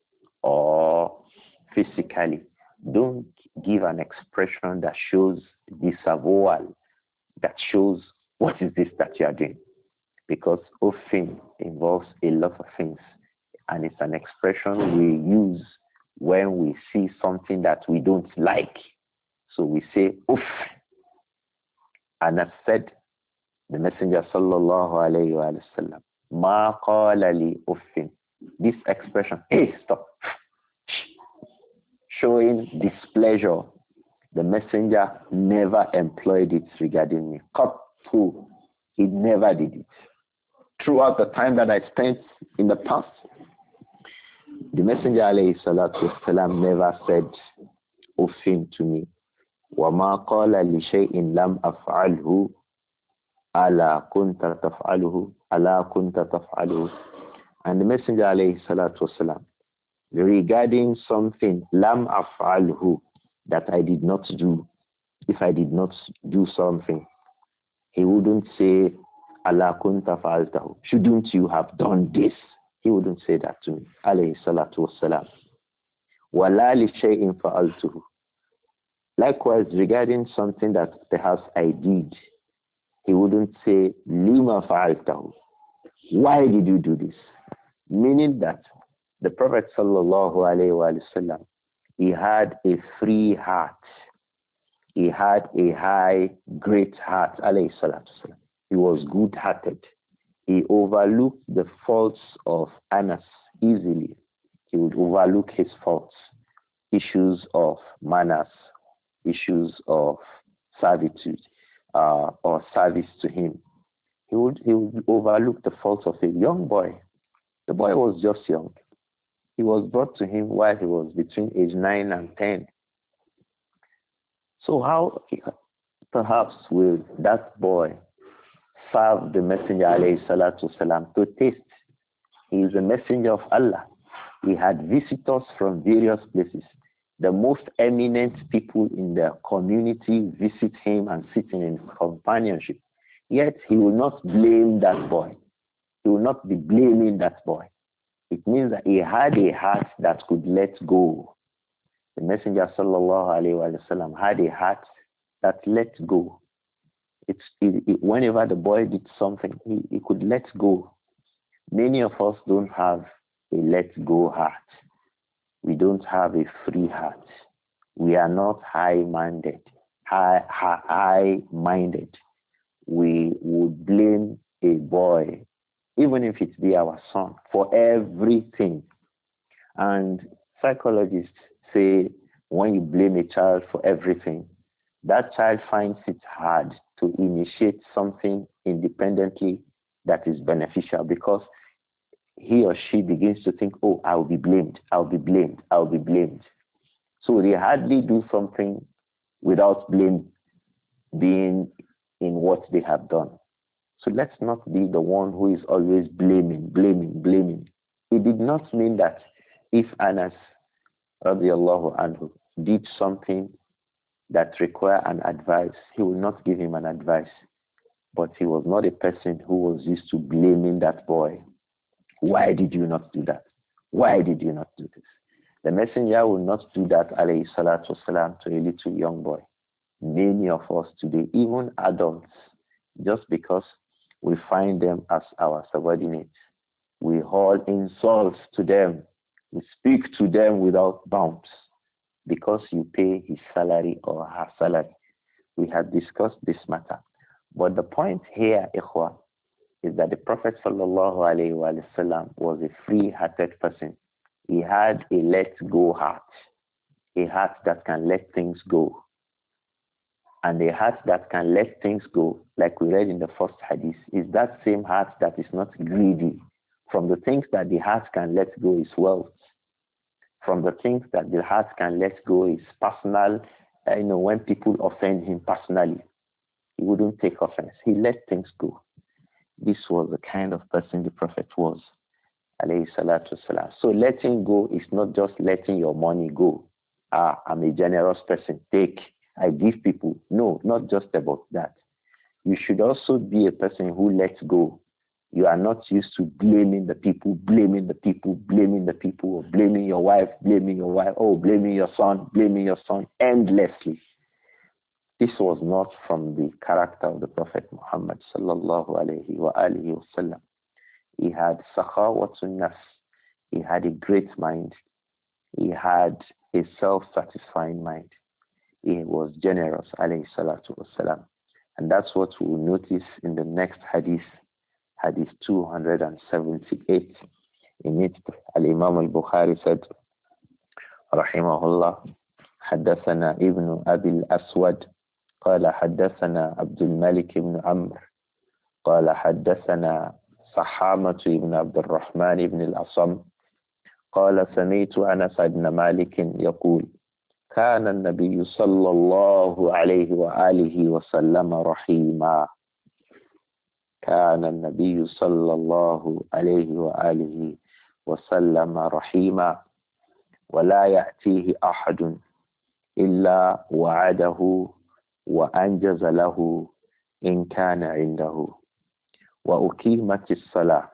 or physically. Don't give an expression that shows disavowal, that shows what is this that you are doing. Because often involves a lot of things. And it's an expression we use when we see something that we don't like. So we say, uff. And as said, the Messenger sallallahu alayhi wa sallam, ma qala li uffin. This expression, hey, stop. Showing displeasure. The Messenger never employed it regarding me. Qattu. He never did it. Throughout the time that I spent in the past, the Messenger alayhi salatu wasalam never said uffin to me. وَمَا قَالَ لِشَيْءٍ لَمْ أَفْعَلْهُ أَلَا كُنْتَ تَفْعَلُهُ أَلَا كُنْتَ تَفْعَلُهُ. And the Messenger alayhi salatu wasalam, regarding something lam af'alhu, that I did not do, if I did not do something, he wouldn't say ala kunta fa'altahu, shouldn't you have done this? He wouldn't say that to me, alayhi salatu wassalam. Wala li shay'in fa'altuhu. Likewise, regarding something that perhaps I did, he wouldn't say lima fa'altahu, why did you do this? Meaning that the Prophet sallallahu alayhi wa sallam, he had a free heart. He had a high, great heart, alayhi salatu wasalam. He was good-hearted. He overlooked the faults of Anas easily. He would overlook his faults, issues of manners, issues of servitude, uh, or service to him. He would, he would overlook the faults of a young boy. The boy was just young. He was brought to him while he was between age nine and ten. So how perhaps will that boy serve the Messenger alayhi salatu wasalam to taste? He is a messenger of Allah. He had visitors from various places. The most eminent people in the community visit him and sit in companionship. Yet he will not blame that boy. He will not be blaming that boy. It means that he had a heart that could let go. The Messenger sallallahu alaihi wasallam had a heart that let go. It's it, it, whenever the boy did something, he, he could let go. Many of us don't have a let go heart. We don't have a free heart. We are not high-minded. High, high, high-minded. We would blame a boy, even if it be our son, for everything. And psychologists say when you blame a child for everything, that child finds it hard to initiate something independently that is beneficial, because he or she begins to think, oh, I'll be blamed, I'll be blamed, I'll be blamed. So they hardly do something without blame being in what they have done. So let's not be the one who is always blaming, blaming, blaming. It did not mean that if Anas radiallahu anhu did something that required an advice, he will not give him an advice. But he was not a person who was used to blaming that boy. Why did you not do that? Why did you not do this? The messenger will not do that, alayhi salatu wasalam, to a little young boy. Many of us today, even adults, just because we find them as our subordinates, we haul insults to them. We speak to them without bounds because you pay his salary or her salary. We have discussed this matter. But the point here, ikhwa, is that the Prophet sallallahu alaihi wasallam was a free-hearted person. He had a let-go heart, a heart that can let things go. And a heart that can let things go, like we read in the first hadith, is that same heart that is not greedy. From the things that the heart can let go is wealth. From the things that the heart can let go is personal. You know, when people offend him personally, he wouldn't take offense. He let things go. This was the kind of person the Prophet was, alayhi salatu wasalam. So letting go is not just letting your money go. Ah, I'm a generous person. Take. I give people. No, not just about that. You should also be a person who lets go. You are not used to blaming the people, blaming the people, blaming the people, or blaming your wife, blaming your wife, oh, blaming your son, blaming your son endlessly. This was not from the character of the Prophet Muhammad sallallahu alayhi wa alihi wasallam. He had sakhawatun nafs. He had a great mind. He had a self-satisfying mind. He was generous, alayhi salatu wasalam. And that's what we will notice in the next hadith, hadith two hundred seventy-eight. In it, Al-Imam al-Bukhari said, rahimahullah, حدثنا ابن أبي الأسود قال حدثنا عبد الملك بن عمرو قال حدثنا صحامة بن عبد الرحمن بن الأصم قال سمعت أنس بن مالك يقول كان النبي صلى الله عليه وآله وسلم رحيما كان النبي صلى الله عليه وآله وسلم رحيما ولا يأتيه أحد إلا وعده وأنجز له إن كان عنده وأقيمت الصلاة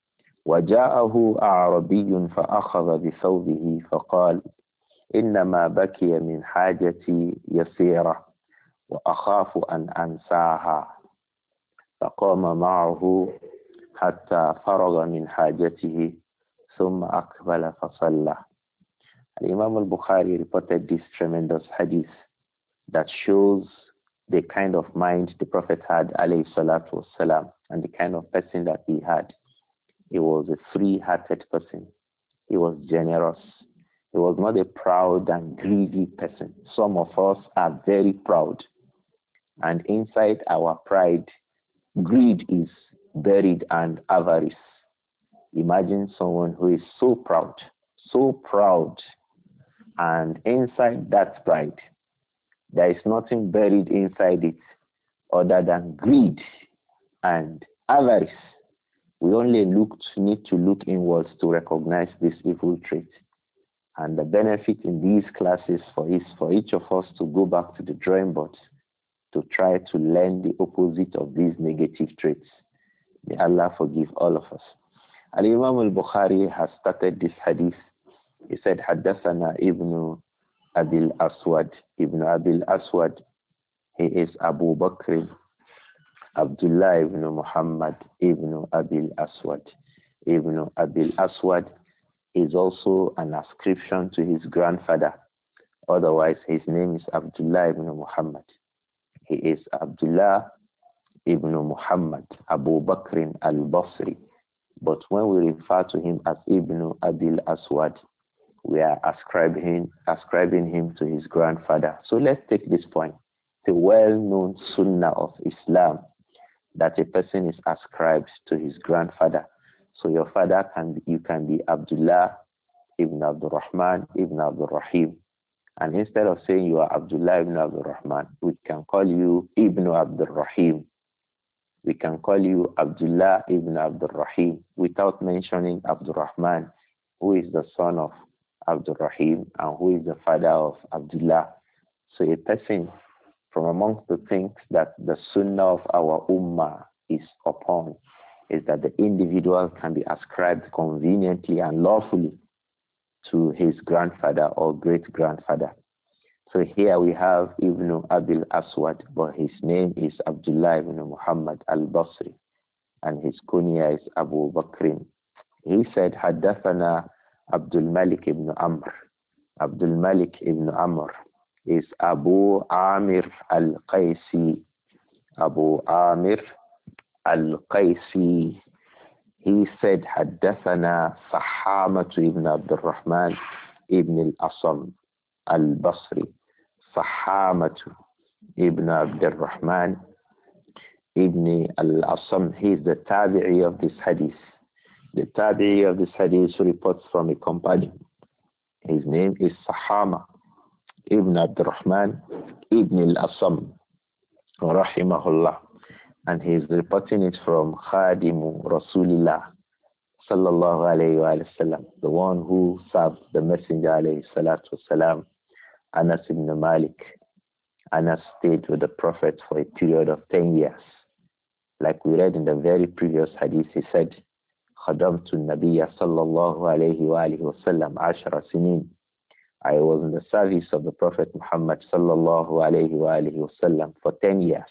وجاءه أعربي فأخذ بثوبه فقال إنما بكي من حاجتي يسيرة وأخاف أن أنساها فقام معه حتى فرغ من حاجته ثم أقبل فصلى. Imam al-Bukhari reported this tremendous hadith that shows the kind of mind the Prophet had, alayhi salatu wasalam, and the kind of person that he had. He was a free-hearted person. He was generous. He was not a proud and greedy person. Some of us are very proud. And inside our pride, greed is buried and avarice. Imagine someone who is so proud, so proud, and inside that pride, there is nothing buried inside it other than greed and avarice. We only look to, need to look inwards to recognize this evil trait. And the benefit in these classes for is for each of us to go back to the drawing board to try to learn the opposite of these negative traits. May Allah forgive all of us. Al-Imam al-Bukhari has started this hadith. He said, Haddathana Ibn Abil Aswad. Ibn Abil Aswad, he is Abu Bakr Abdullah ibn Muhammad ibn Abil Aswad. Ibn Abil Aswad is also an ascription to his grandfather. Otherwise, his name is Abdullah ibn Muhammad. He is Abdullah ibn Muhammad Abu Bakr al-Basri. But when we refer to him as Ibn Abil Aswad, we are ascribing, ascribing him to his grandfather. So let's take this point. The well-known sunnah of Islam that a person is ascribed to his grandfather. So your father can be, you can be Abdullah ibn Abdul Rahman ibn Abdul Rahim. And instead of saying you are Abdullah ibn Abdul Rahman, we can call you Ibn Abdul Rahim. We can call you Abdullah ibn Abdul Rahim without mentioning Abdul Rahman, who is the son of Abdul Rahim and who is the father of Abdullah. So a person, from amongst the things that the sunnah of our ummah is upon, is that the individual can be ascribed conveniently and lawfully to his grandfather or great-grandfather. So here we have Ibn Abil Aswad, but his name is Abdullah ibn Muhammad al-Basri, and his kunya is Abu Bakr. He said, Haddathana Abdul Malik ibn Amr. Abdul Malik ibn Amr is Abu Amir al-Qaysi. Abu Amir al-Qaysi. He said, Haddathana Sahamatu ibn Abdul Rahman ibn al-Asam al-Basri. Sahamatu ibn Abdul Rahman ibn al-Asam. He is the tabi'i of this hadith. The tabi'i of this hadith reports from a companion. His name is Sahama ibn Abdul Rahman ibn al-Asam, rahimahullah. And he is reporting it from Khadimu Rasulillah sallallahu alayhi wa sallam, the one who served the Messenger alayhi salatu wasalam, Anas ibn Malik. Anas stayed with the Prophet for a period of ten years. Like we read in the very previous hadith, he said, Khadamtu Nabiya sallallahu alayhi wa alihi wa sallam ashara sinin. I was in the service of the Prophet Muhammad sallallahu alayhi wa alihi wa sallam for ten years.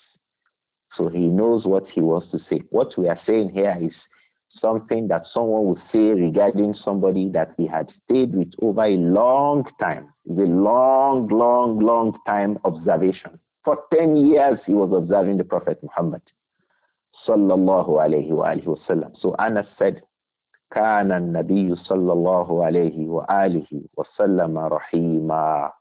So he knows what he wants to say. What we are saying here is something that someone would say regarding somebody that he had stayed with over a long time. It's a long, long, long time observation. For ten years he was observing the Prophet Muhammad sallallahu alayhi wa alihi wa sallam. So Anas said, كان النبي صلى الله عليه وآله وسلم رحيما.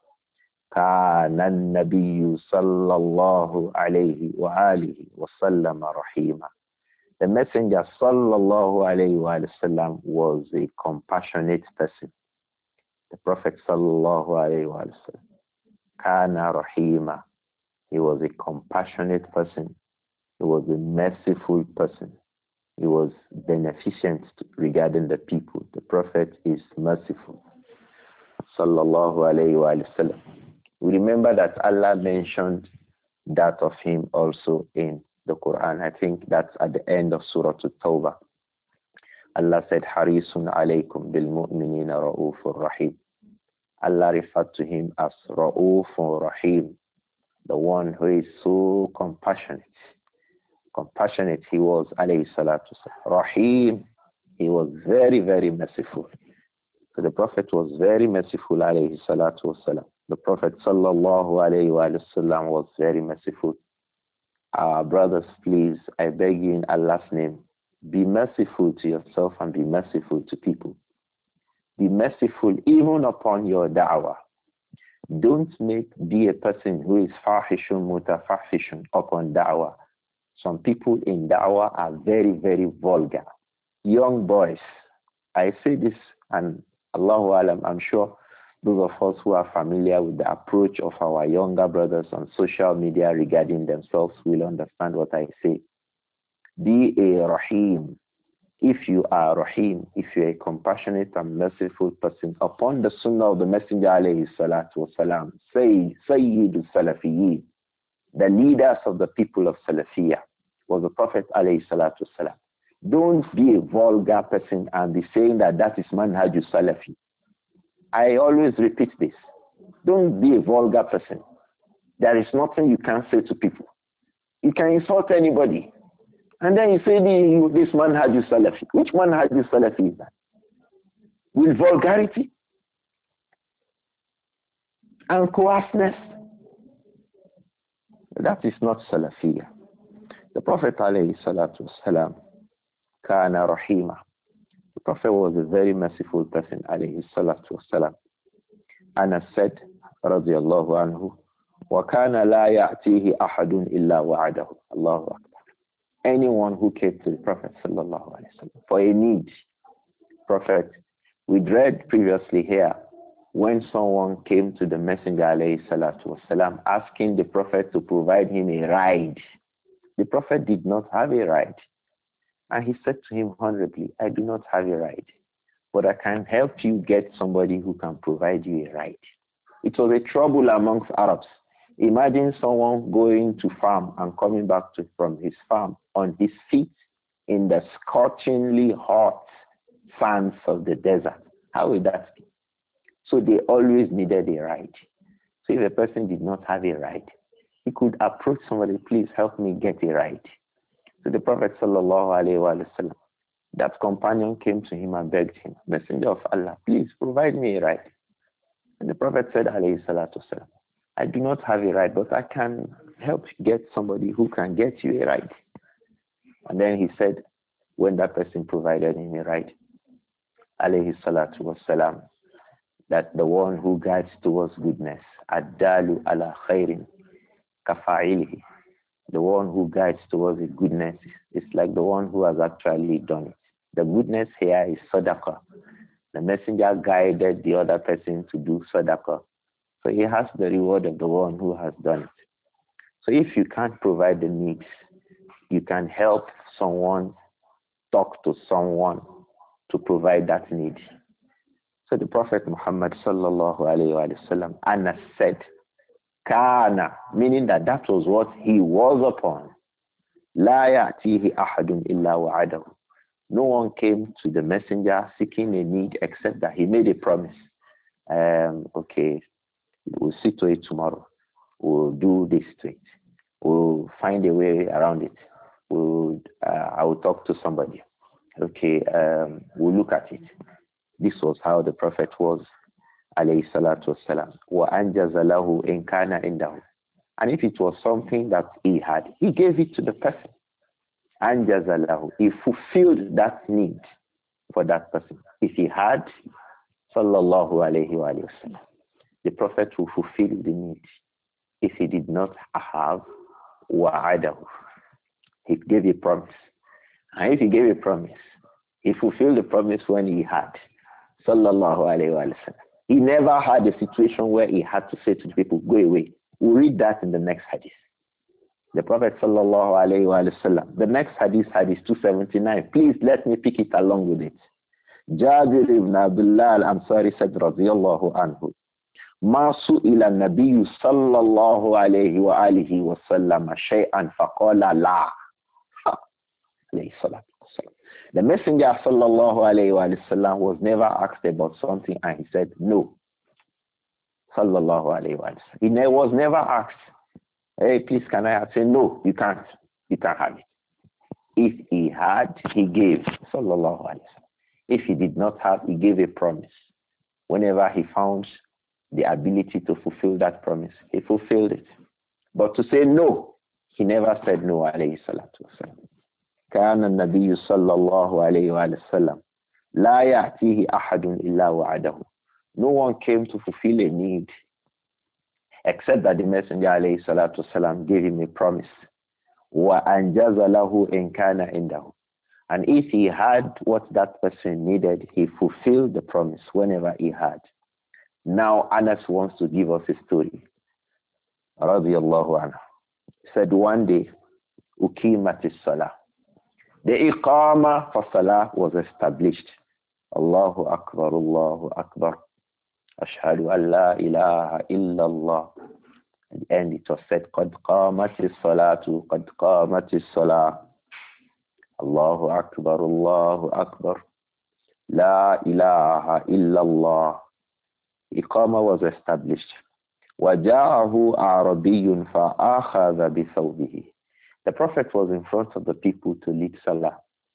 كان النبي صلى الله عليه وآله وسلم رحيما. The Messenger sallallahu alayhi wa sallam was a compassionate person. The Prophet sallallahu alayhi wa sallam, kana rahima. He was a compassionate person. He was a merciful person. He was beneficent regarding the people. The Prophet is merciful. Sallallahu alayhi wa sallam. We remember that Allah mentioned that of him also in the Quran. I think that's at the end of Surah At-Tawbah. Allah said, Harisun alaykum bil mu'minina ra'ufur rahim. Allah referred to him as Ra'ufur Rahim, the one who is so compassionate. Compassionate he was, alayhi salatu wasalam. Rahim, he was very, very merciful. So the Prophet was very merciful, alayhi salatu wasalam. The Prophet sallallahu alayhi wa sallam was very merciful. Our brothers, please, I beg you in Allah's name, be merciful to yourself and be merciful to people. Be merciful even upon your da'wah. Don't make be a person who is fahishun mutafahishun upon da'wah. Some people in da'wah are very, very vulgar. Young boys, I say this, and Allahu alam, I'm sure those of us who are familiar with the approach of our younger brothers on social media regarding themselves will understand what I say. Be a rahim. If you are rahim, if you're a compassionate and merciful person, upon the sunnah of the Messenger alayhi salatu wasalam, say Sayyidu Salafiyyin, the leaders of the people of Salafiyah, was the Prophet alayhi salatu wasalam. Don't be a vulgar person and be saying that that is manhaj salafi. I always repeat this. Don't be a vulgar person. There is nothing you can say to people. You can insult anybody. And then you say this manhaj salafi. Which manhaj salafi is that? With vulgarity and coarseness. That is not salafiyah. The Prophet alayhi salatu wasalam, kana rahima. The Prophet was a very merciful person alayhi salatu wasalam. Anas said, radiyallahu anhu, وَكَانَ لَا يَأْتِيهِ أَحَدٌ إِلَّا وَعَدَهُ. Allahu Akbar. Anyone who came to the Prophet sallallahu alayhi wa sallam for a need, Prophet, we read previously here, when someone came to the Messenger alayhi salatu wasalam asking the Prophet to provide him a ride, the Prophet did not have a ride. And he said to him honorably, I do not have a ride, but I can help you get somebody who can provide you a ride. It was a trouble amongst Arabs. Imagine someone going to farm and coming back to, from his farm on his feet in the scorchingly hot sands of the desert. How would that be? So they always needed a ride. So if a person did not have a ride, he could approach somebody, please help me get a ride. So the Prophet sallallahu alaihi wasallam, that companion came to him and begged him, Messenger of Allah, please provide me a ride. And the Prophet said alayhi salatu wasallam, I do not have a ride, but I can help get somebody who can get you a ride. And then he said, when that person provided him a ride, alayhi salatu wasalam, that the one who guides towards goodness, ad-dalu ala khairin kafa'ilihi, the one who guides towards a goodness is like the one who has actually done it. The goodness here is sadaqah. The messenger guided the other person to do sadaqah. So he has the reward of the one who has done it. So if you can't provide the needs, you can help someone, talk to someone to provide that need. So the Prophet Muhammad sallallahu alayhi wa sallam, Anas said, Kana, meaning that that was what he was upon. La ya'tihi ahadun illa wa'adahu. No one came to the messenger seeking a need except that he made a promise. Um, okay, we'll see to it tomorrow. We'll do this to it. We'll find a way around it. We'll, uh, I will talk to somebody. Okay, um, we'll look at it. This was how the Prophet was, alayhi salatu wasalam. Wa anjaza lahu in kana indahu. And if it was something that he had, he gave it to the person. Anjaza lahu. He fulfilled that need for that person. If he had, sallallahu alayhi wa sallam, the Prophet will fulfill the need. If he did not have, wa'adahu. He gave a promise. And if he gave a promise, he fulfilled the promise when he had. Sallallahu alayhi wa sallam. He never had a situation where he had to say to the people, go away. We'll read that in the next hadith. The Prophet sallallahu alayhi wa sallam. The next hadith, hadith two seventy-nine. Please let me pick it along with it. Jabir ibn Abdullah al-Ansari said, radiyallahu anhu, ما سئل النبي صلى الله عليه وآله وسلم شيئا فقال لا. عليه الصلاة والسلام. The Messenger sallallahu alayhi wa sallam was never asked about something and he said no. Sallallahu alayhi wa sallam. He was never asked, hey, please can I say no, you can't. You can't have it. If he had, he gave. Sallallahu alayhi wa sallam. If he did not have, he gave a promise. Whenever he found the ability to fulfill that promise, he fulfilled it. But to say no, he never said no, alayhi salatu wasalam. كان النبي صلى الله عليه وآله وسلم لا يأتيه أحد إلا وعده. No one came to fulfill a need except that the Messenger alayhi salatu wasalam gave him a promise. وأنجز له إن كان عنده. And if he had what that person needed, he fulfilled the promise whenever he had. Now Anas wants to give us a story. Radiyallahu anhu. Said one day, uqimatis salah. The iqama for salah was established. Allahu Akbar, Allahu Akbar. Ashhadu an la ilaha illallah. At the end it was said, Qad qamatis salatu, Qad qamatis salah. Allahu Akbar, Allahu Akbar. La ilaha illallah. Iqama was established. وَجَاءَهُ أَعْرَبِيٌّ فَأَخَذَ بِثَوْبِهِ. The Prophet was in front of the people to lead Salah.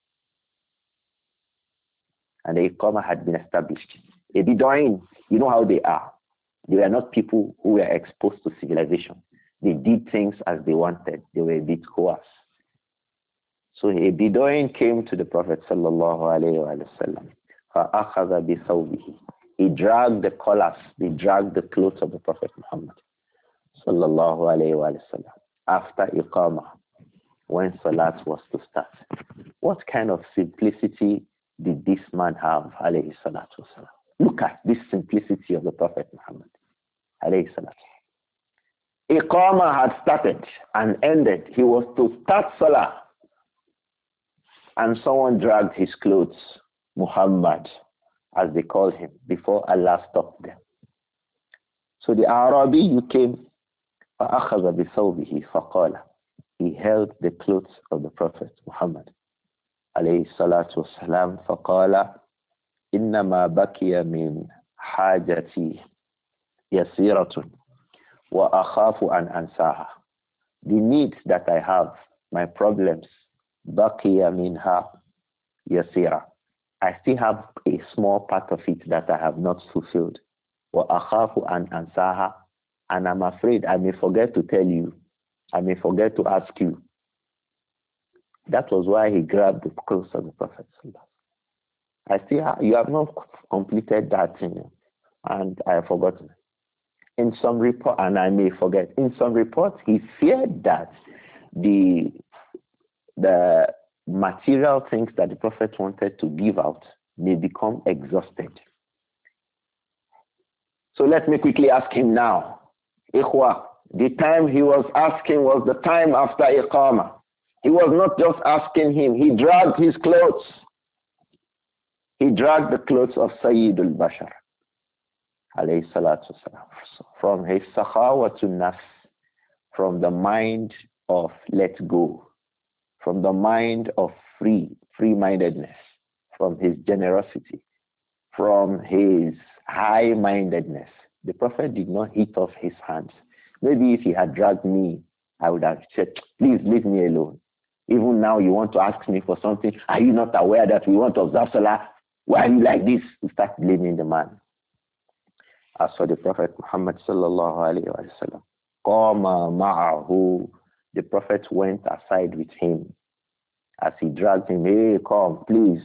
And the Iqama had been established. A Bedouin, you know how they are. They were not people who were exposed to civilization. They did things as they wanted. They were a bit coarse. So a Bedouin came to the Prophet sallallahu alayhi wa sallam. فَأَخَذَ بِثَوْبِهِ. He dragged the collars, he dragged the clothes of the Prophet Muhammad sallallahu alayhi wa sallam. After Iqamah, when Salat was to start. What kind of simplicity did this man have, alayhi salatu wasalam? Look at this simplicity of the Prophet Muhammad, alayhi salatu. Iqamah had started and ended. He was to start Salah. And someone dragged his clothes, Muhammad, as they call him, before Allah stopped them. So the Arabi came, فَأَخَذَ بِثَوْبِهِ فَقَالَ. He held the clothes of the Prophet Muhammad, alayhi salatu wasalam, فَقَالَ إِنَّمَا بَكِيَ مِنْ حَاجَتِي يَسِيرَةٌ وَأَخَافُ أَنْ أَنْسَاهَا. The needs that I have, my problems, بَكِيَ مِنْهَا يَسِيرَةٌ. I still have a small part of it that I have not fulfilled. وَأَخَافُ أَنْ أَنْسَاهَا. And I'm afraid I may forget to tell you. I may forget to ask you. That was why he grabbed the clothes of the Prophet. I still have, you have not completed that thing, and I have forgotten. In some report, and I may forget. In some reports, he feared that the the material things that the Prophet wanted to give out may become exhausted. So let me quickly ask him now. Ikhwa, the time he was asking was the time after Iqamah. He was not just asking him, he dragged his clothes. He dragged the clothes of Sayyidul Bashar, alayhi salatu wasalam, from his sakhawatun nafs, from the mind of let go, from the mind of free, free-mindedness, from his generosity, from his high-mindedness. The Prophet did not hit off his hands. Maybe if he had dragged me, I would have said, please leave me alone. Even now you want to ask me for something. Are you not aware that we want to observe Salah? Why are you like this? You start blaming the man. As for the Prophet Muhammad sallallahu alayhi wa sallam, qama ma'ahu. The Prophet went aside with him as he dragged him. Hey, come, please.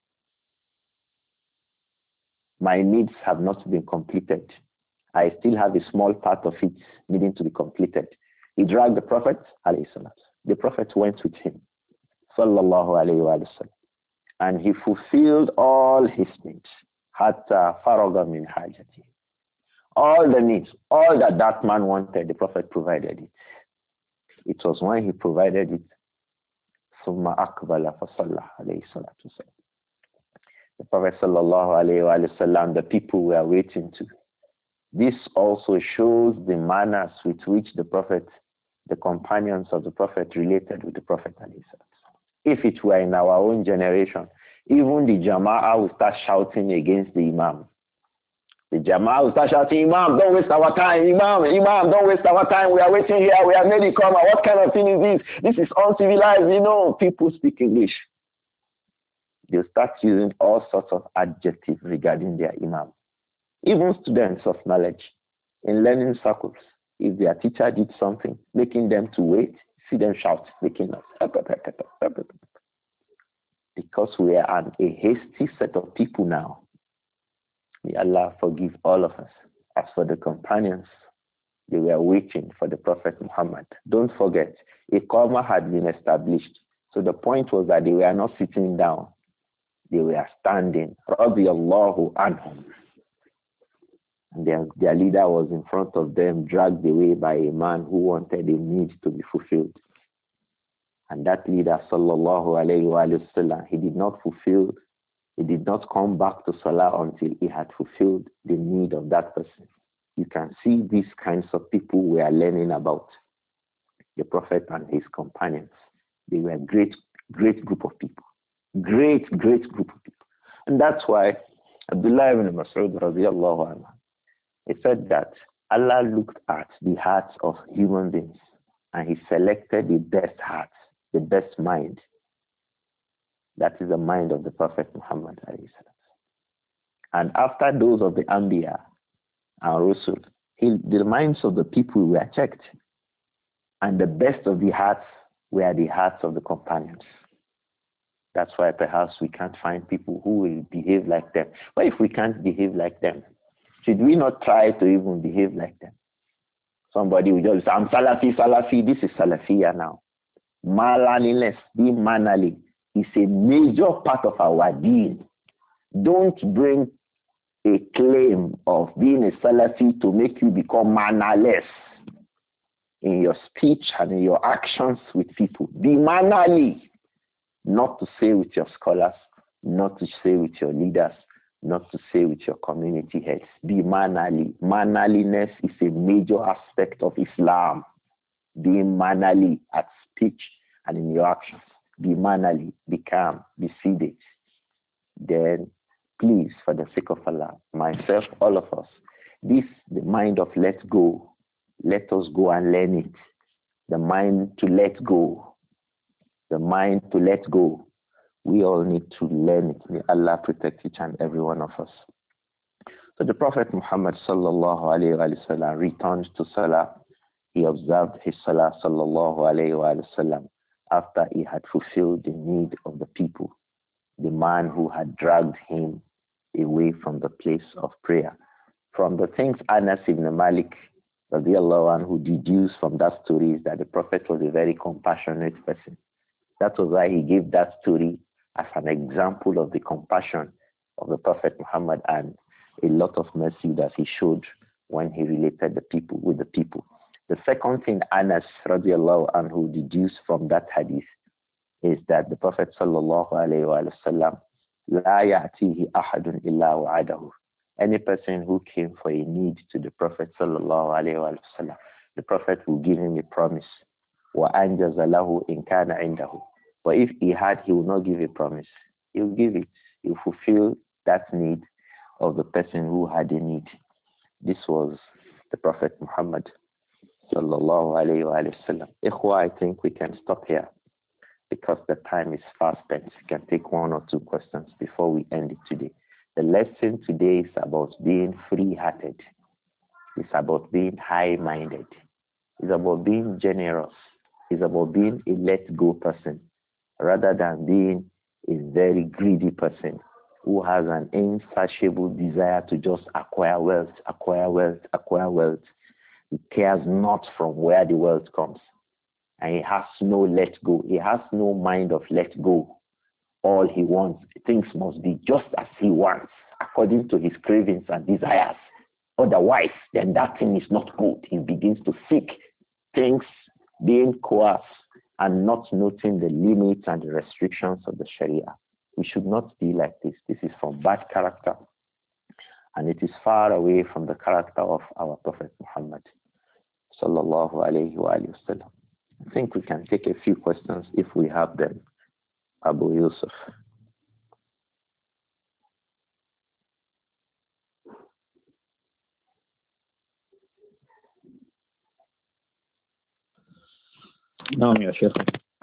My needs have not been completed. I still have a small part of it needing to be completed. He dragged the Prophet, alayhi salat. The Prophet went with him, sallallahu alayhi wa sallam, and he fulfilled all his needs. Hatta faraga min hajati. All the needs, all that that man wanted, the Prophet provided it. It was when he provided it, summa akbala fa sallah alayhi salatu wasalam. The Prophet sallallahu alayhi wa sallam, the people were waiting to. This also shows the manners with which the Prophet, the companions of the Prophet related with the Prophet. If it were in our own generation, even the Jama'ah will start shouting against the Imam. The Jama'ah will start shouting, Imam, don't waste our time. Imam, Imam, don't waste our time. We are waiting here. We are made it come. What kind of thing is this? This is uncivilized. You know, people speak English. They'll start using all sorts of adjectives regarding their Imam. Even students of knowledge in learning circles, if their teacher did something, making them to wait, see them shout, making us. Because we are an, a hasty set of people now. May Allah forgive all of us. As for the companions, they were waiting for the Prophet Muhammad. Don't forget, Iqamah had been established. So the point was that they were not sitting down. They were standing. Radiyallahu anhum. Their, their leader was in front of them, dragged away by a man who wanted a need to be fulfilled. And that leader, sallallahu alayhi wa sallam, he did not fulfill, he did not come back to Salah until he had fulfilled the need of that person. You can see these kinds of people we are learning about. The Prophet and his companions. They were great Great group of people. Great, great group of people. And that's why Abdullah ibn Mas'ud radiallahu anhu, he said that Allah looked at the hearts of human beings and he selected the best hearts, the best mind. That is the mind of the Prophet Muhammad. And after those of the Anbiya and Rasul, he, the minds of the people were checked. And the best of the hearts were the hearts of the companions. That's why perhaps we can't find people who will behave like them. But if we can't behave like them, should we not try to even behave like them? Somebody will just say, I'm Salafi, Salafi. This is Salafiyah now. Manliness, being mannerly, is a major part of our deen. Don't bring a claim of being a Salafi to make you become mannerless in your speech and in your actions with people. Be mannerly. Not to say with your scholars, not to say with your leaders, not to say with your community heads. Be mannerly. Mannerliness is a major aspect of Islam. Being mannerly at speech and in your actions. Be mannerly, be calm, be seated. Then, please, for the sake of Allah, myself, all of us, this, the mind of let go. Let us go and learn it. The mind to let go. The mind to let go. We all need to learn it. May Allah protect each and every one of us. So the Prophet Muhammad sallallahu alayhi wa sallam returned to Salah. He observed his Salah sallallahu alayhi wa sallam after he had fulfilled the need of the people, the man who had dragged him away from the place of prayer. From the things Anas ibn Malik radiallahu anhu deduced from that story is that the Prophet was a very compassionate person. That was why he gave that story as an example of the compassion of the Prophet Muhammad and a lot of mercy that he showed when he related the people with the people. The second thing Anas radiallahu anhu deduced from that hadith is that the Prophet sallallahu alayhi wa sallam la ya'tihi ahadun illa wa'adahu. Any person who came for a need to the Prophet sallallahu alayhi wa sallam, the Prophet will give him a promise. وَأَنْجَزَ لَهُ إِنْ كَانَ عِنْدَهُ. But if he had, he will not give a promise. He will give it. He will fulfill that need of the person who had a need. This was the Prophet Muhammad sallallahu alayhi wa sallam. Ikhwa, I think we can stop here because the time is fast spent. We can take one or two questions before we end it today. The lesson today is about being free-hearted. It's about being high-minded. It's about being generous. It's about being a let-go person rather than being a very greedy person who has an insatiable desire to just acquire wealth, acquire wealth, acquire wealth. He cares not from where the wealth comes. And he has no let go. He has no mind of let go. All he wants, things must be just as he wants, according to his cravings and desires. Otherwise, then that thing is not good. He begins to seek things being coerced and not noting the limits and the restrictions of the Sharia. We should not be like this. This is from bad character. And it is far away from the character of our Prophet Muhammad sallallahu alayhi wa sallam. I think we can take a few questions if we have them. Abu Yusuf. نعم يا شيخ.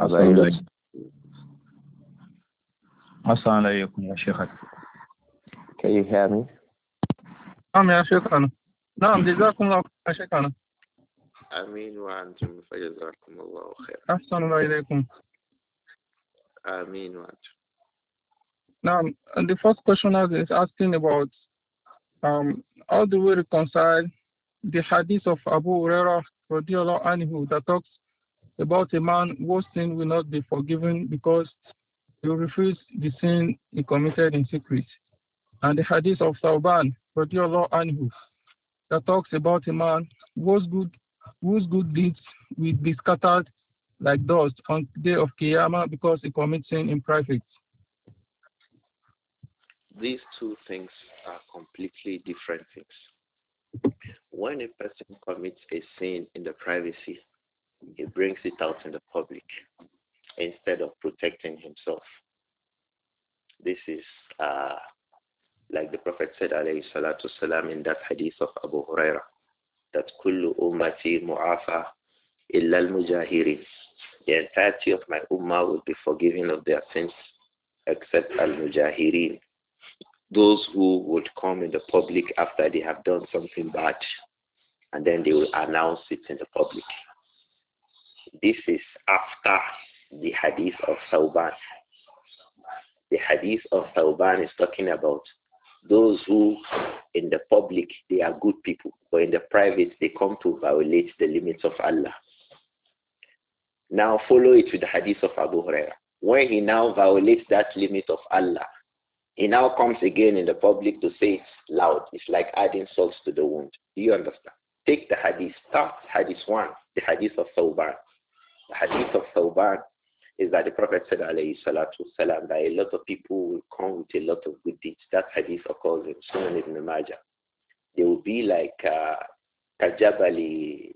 السلام عليكم يا شيخ. Can you hear me? نعم يا شيخنا. نعم جزاكم الله خير يا شيخنا. آمين وأنتم فجزاكم الله خير. أحسن الله إليكم. آمين وأنتم. Now, and the first question is asking about um, how do we reconcile the hadith of Abu Hurairah radiallahu anhu that talks about a man whose sin will not be forgiven because he refused the sin he committed in secret, and the hadith of Thawban radiallahu anhu that talks about a man whose good whose good deeds will be scattered like dust on the day of Qiyamah because he commits sin in private. These two things are completely different things. When a person commits a sin in the privacy, he brings it out in the public. instead of protecting himself. This is uh, like the Prophet said, alayhi salatu salam, in that hadith of Abu Huraira, that kullu ummati mu'afa illa al-mujahirin. The entirety of my ummah will be forgiven of their sins except al-mujahirin, those who would come in the public after they have done something bad, and then they will announce it in the public. This is after the hadith of Thawban. The hadith of Thawban is talking about those who in the public they are good people, but in the private they come to violate the limits of Allah. Now follow it with the hadith of Abu Huraira. When he now violates that limit of Allah, he now comes again in the public to say it loud. It's like adding salt to the wound. Do you understand? Take the hadith. Start hadith one, the hadith of Thawban. The hadith of Thawban is that the Prophet said, alayhi salatu salam, that a lot of people will come with a lot of good deeds. That hadith occurs in Sunan ibn Majah. They will be like uh, Kajabali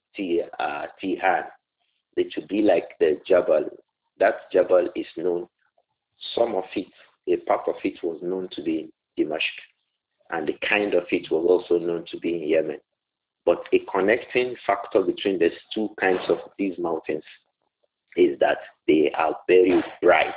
uh, Tihan. They should be like the Jabal. That Jabal is known, some of it, a part of it was known to be in Dimashq, and the kind of it was also known to be in Yemen. But a connecting factor between these two kinds of these mountains is that they are very bright.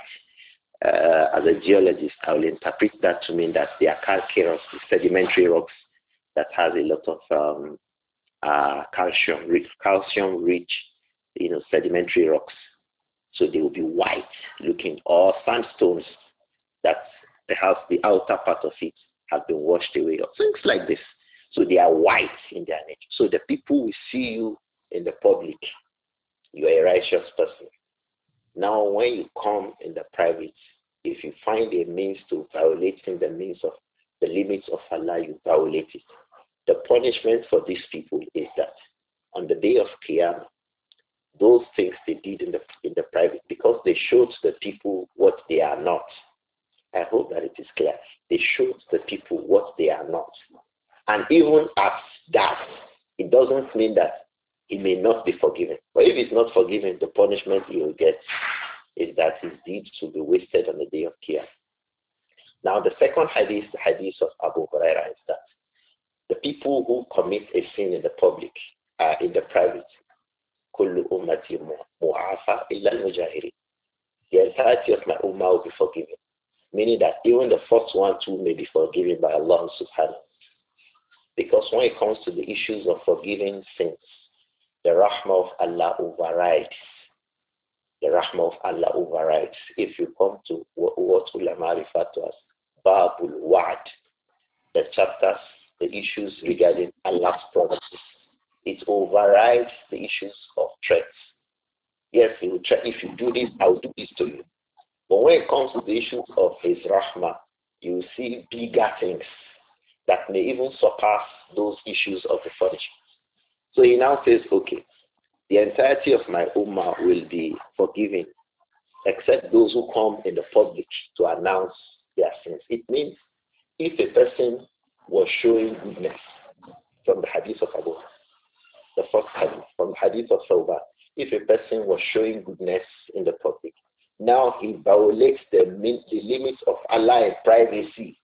Uh, as a geologist, I will interpret that to mean that they are calcareous, sedimentary rocks that has a lot of um, uh, calcium, rich, calcium rich, you know, sedimentary rocks. So they will be white looking, or sandstones that perhaps the outer part of it has been washed away, or things like this. So they are white in their nature. So the people will see you in the public. You are a righteous person. Now when you come in the private, if you find a means to violating the means of the limits of Allah, you violate it. The punishment for these people is that on the day of Qiyamah, those things they did in the in the private, because they showed the people what they are not. I hope that it is clear. They showed the people what they are not. And even at that, it doesn't mean that he may not be forgiven. But if he's not forgiven, the punishment he will get is that his deeds will be wasted on the day of Qiyamah. Now the second hadith, the hadith of Abu Huraira, is that the people who commit a sin in the public, uh, in the private, كل أمتي معافى إلا المجاهرين. The entirety of my ummah will be forgiven. Meaning that even the first one too may be forgiven by Allah subhanahu. Because when it comes to the issues of forgiving sins, the rahmah of Allah overrides. The rahmah of Allah overrides. If you come to what ulama refer to as Babul Wa'd, the chapters, the issues regarding Allah's promises, it overrides the issues of threats. Yes, he will try, if you do this, I will do this to you. But when it comes to the issues of his rahmah, you will see bigger things that may even surpass those issues of the punishment. So he now says, okay, the entirety of my ummah will be forgiven, except those who come in the public to announce their sins. It means if a person was showing goodness, from the hadith of Abu, the first hadith, from the hadith of Thawban, if a person was showing goodness in the public, now he violates the, the limits of Allah in privacy.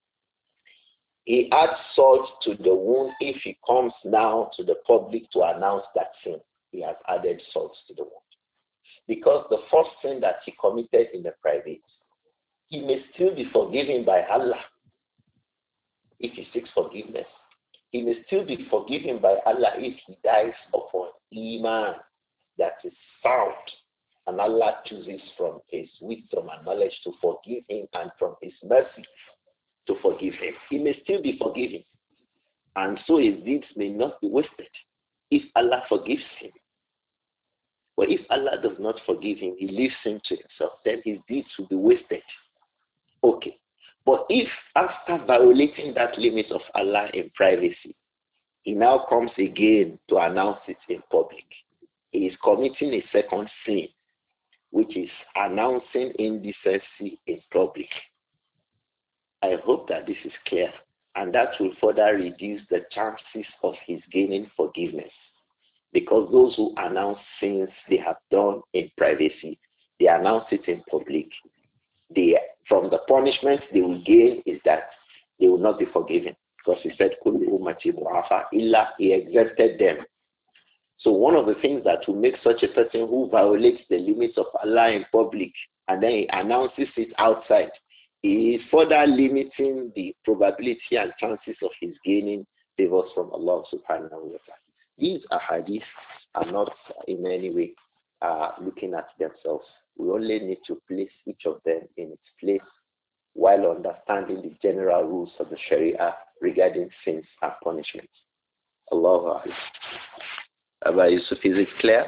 He adds salt to the wound if he comes now to the public to announce that sin. He has added salt to the wound. Because the first sin that he committed in the private, he may still be forgiven by Allah if he seeks forgiveness. He may still be forgiven by Allah if he dies upon Iman that is sound. And Allah chooses from his wisdom and knowledge to forgive him, and from his mercy to forgive him. He may still be forgiven. And so his deeds may not be wasted if Allah forgives him. But if Allah does not forgive him, he leaves him to himself, then his deeds will be wasted. Okay. But if after violating that limit of Allah in privacy, he now comes again to announce it in public, he is committing a second sin, which is announcing indecency in public. I hope that this is clear, and that will further reduce the chances of his gaining forgiveness. Because those who announce sins they have done in privacy, they announce it in public, they, from the punishment they will gain is that they will not be forgiven. Because he said, Kullu ummati mu'afa illa, he exempted them. So one of the things that will make such a person who violates the limits of Allah in public and then he announces it outside, he is further limiting the probability and chances of his gaining favors from Allah subhanahu wa ta'ala. These ahadith are not in any way uh, looking at themselves. We only need to place each of them in its place while understanding the general rules of the Sharia regarding sins and punishments. Allahu Akbar. Abba Yusuf, is it clear?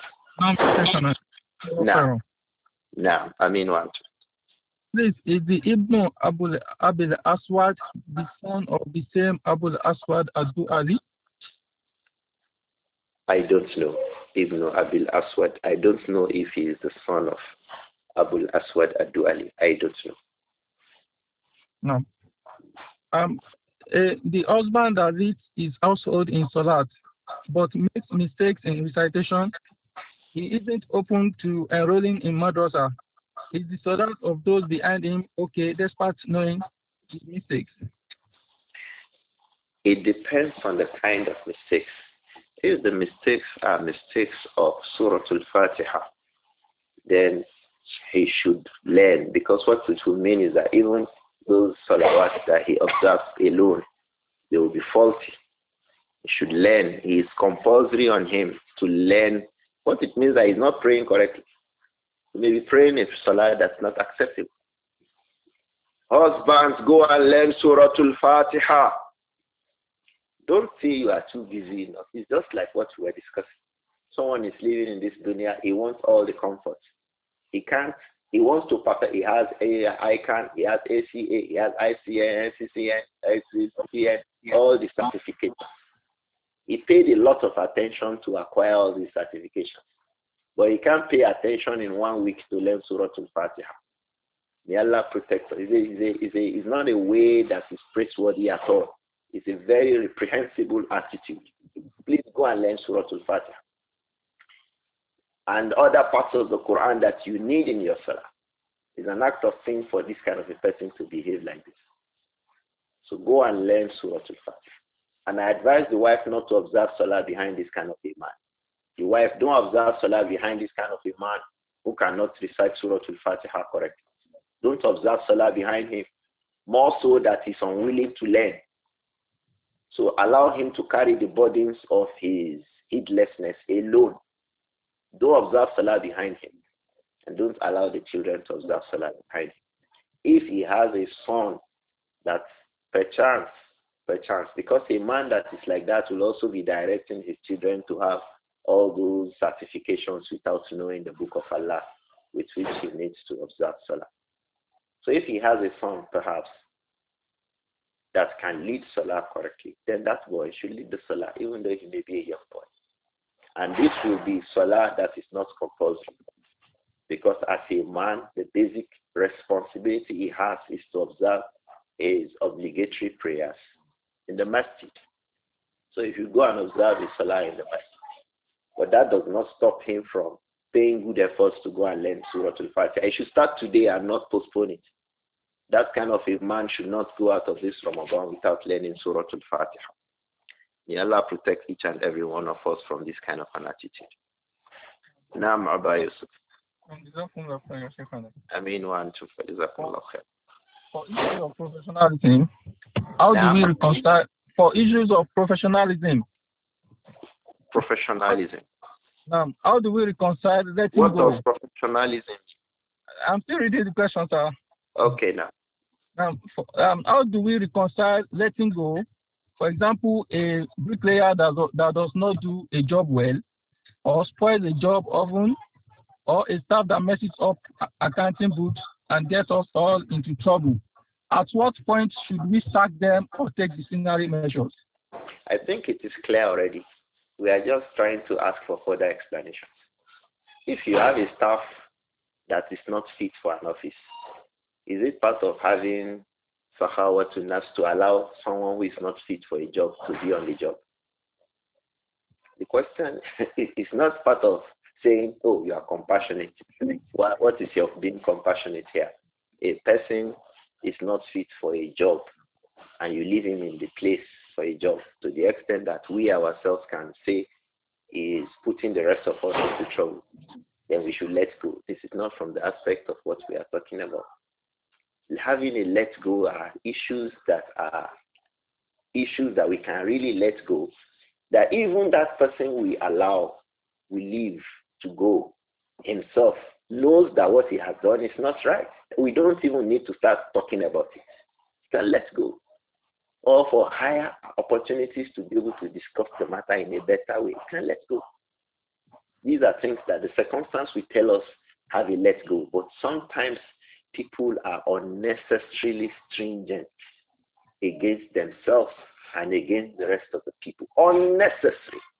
No. No, I mean what? Please, is the Ibn Abu Abil Aswad the son of the same Abu Aswad Adu Ali? I don't know. Ibn Abil Aswad. I don't know if he is the son of Abu Aswad Adu Ali. I don't know. No. Um, uh, the husband that leads his household in Salat, but makes mistakes in recitation, he isn't open to enrolling in madrasa. Is the Salat of those behind him okay, despite knowing his mistakes? It depends on the kind of mistakes. If the mistakes are mistakes of Surah Al-Fatiha, then he should learn, because what it will mean is that even those salawat that he observes alone, they will be faulty. He should learn. He is compulsory on him to learn. What it means that he's not praying correctly. He may be praying a salah that's not acceptable. Husbands, go and learn Surah Al-Fatiha. Don't say you are too busy enough. It's just like what we were discussing. Someone is living in this dunya. He wants all the comforts. He can't. He wants to perfect. He has a I C A N, he has A C A, he has I C N, N C C N, S C C N, all the certificates. He paid a lot of attention to acquire all these certifications. But he can't pay attention in one week to learn Surah Al-Fatiha. May Allah protect us. It's, a, it's, a, it's not a way that is praiseworthy at all. It's a very reprehensible attitude. Please go and learn Surah Al-Fatiha and other parts of the Quran that you need in your salah. It's an act of sin for this kind of a person to behave like this. So go and learn Surah Al-Fatiha. And I advise the wife not to observe salah behind this kind of a man. The wife, don't observe salah behind this kind of a man who cannot recite Surah Al-Fatiha correctly. Don't observe salah behind him, more so that he's unwilling to learn. So allow him to carry the burdens of his heedlessness alone. Don't observe salah behind him. And don't allow the children to observe salah behind him. If he has a son that perchance, perchance, because a man that is like that will also be directing his children to have all those certifications without knowing the book of Allah with which he needs to observe salah. So if he has a son, perhaps, that can lead salah correctly, then that boy should lead the salah, even though he may be a young boy. And this will be salah that is not compulsory. Because as a man, the basic responsibility he has is to observe his obligatory prayers in the masjid. So if you go and observe his salah in the masjid, but that does not stop him from paying good efforts to go and learn Surah Al-Fatiha. I should start today and not postpone it. That kind of a man should not go out of this Ramadan without learning Surah Al-Fatiha. May Allah protect each and every one of us from this kind of an attitude. Naam Abba Yusuf. I mean one, two, Jazakumullah khair. For issues of professionalism, how do we reconcile, for issues of professionalism, Professionalism. Um, how do we reconcile letting what go? What does professionalism? I'm still reading the question, sir. Okay, now. Um, for, um, how do we reconcile letting go? For example, a bricklayer that, that does not do a job well, or spoils a job often, or a staff that messes up accounting books and gets us all into trouble. At what point should we sack them or take disciplinary measures? I think it is clear already. We are just trying to ask for further explanations. If you have a staff that is not fit for an office, is it part of having Sahawa to nafs to allow someone who is not fit for a job to be on the job? The question is not part of saying, oh, you are compassionate. What, what is your being compassionate here? A person is not fit for a job and you leave him in the place for a job to the extent that we ourselves can say is putting the rest of us into trouble, then we should let go. This is not from the aspect of what we are talking about. Having a let go are issues that are issues that we can really let go, that even that person we allow, we leave to go himself, knows that what he has done is not right. We don't even need to start talking about it. You can let go. Or for higher opportunities to be able to discuss the matter in a better way, you can let go. These are things that the circumstance will tell us have a let go. But sometimes people are unnecessarily stringent against themselves and against the rest of the people. Unnecessary.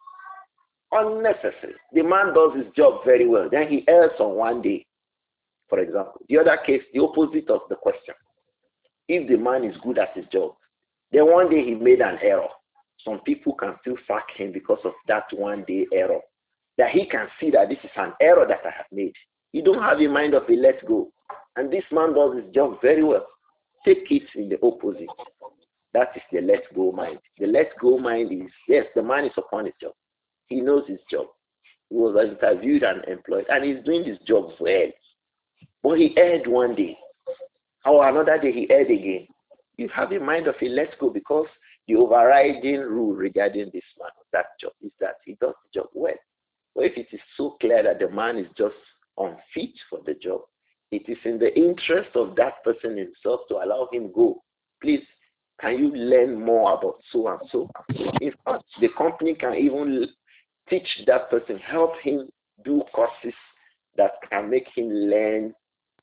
Unnecessary. The man does his job very well. Then he errs on one day, for example. The other case, the opposite of the question. If the man is good at his job, then one day he made an error. Some people can still sack him because of that one day error. That he can see that this is an error that I have made. You don't have a mind of a let go. And this man does his job very well. Take it in the opposite. That is the let go mind. The let go mind is, yes, the man is upon his job. He knows his job. He was interviewed and employed, and he's doing his job well. But he erred one day. Or another day he erred again. You have a mind of a let go because the overriding rule regarding this man, that job, is that he does the job well. But if it is so clear that the man is just unfit for the job, it is in the interest of that person himself to allow him go. Please, can you learn more about so and so? In fact, the company can even teach that person, help him do courses that can make him learn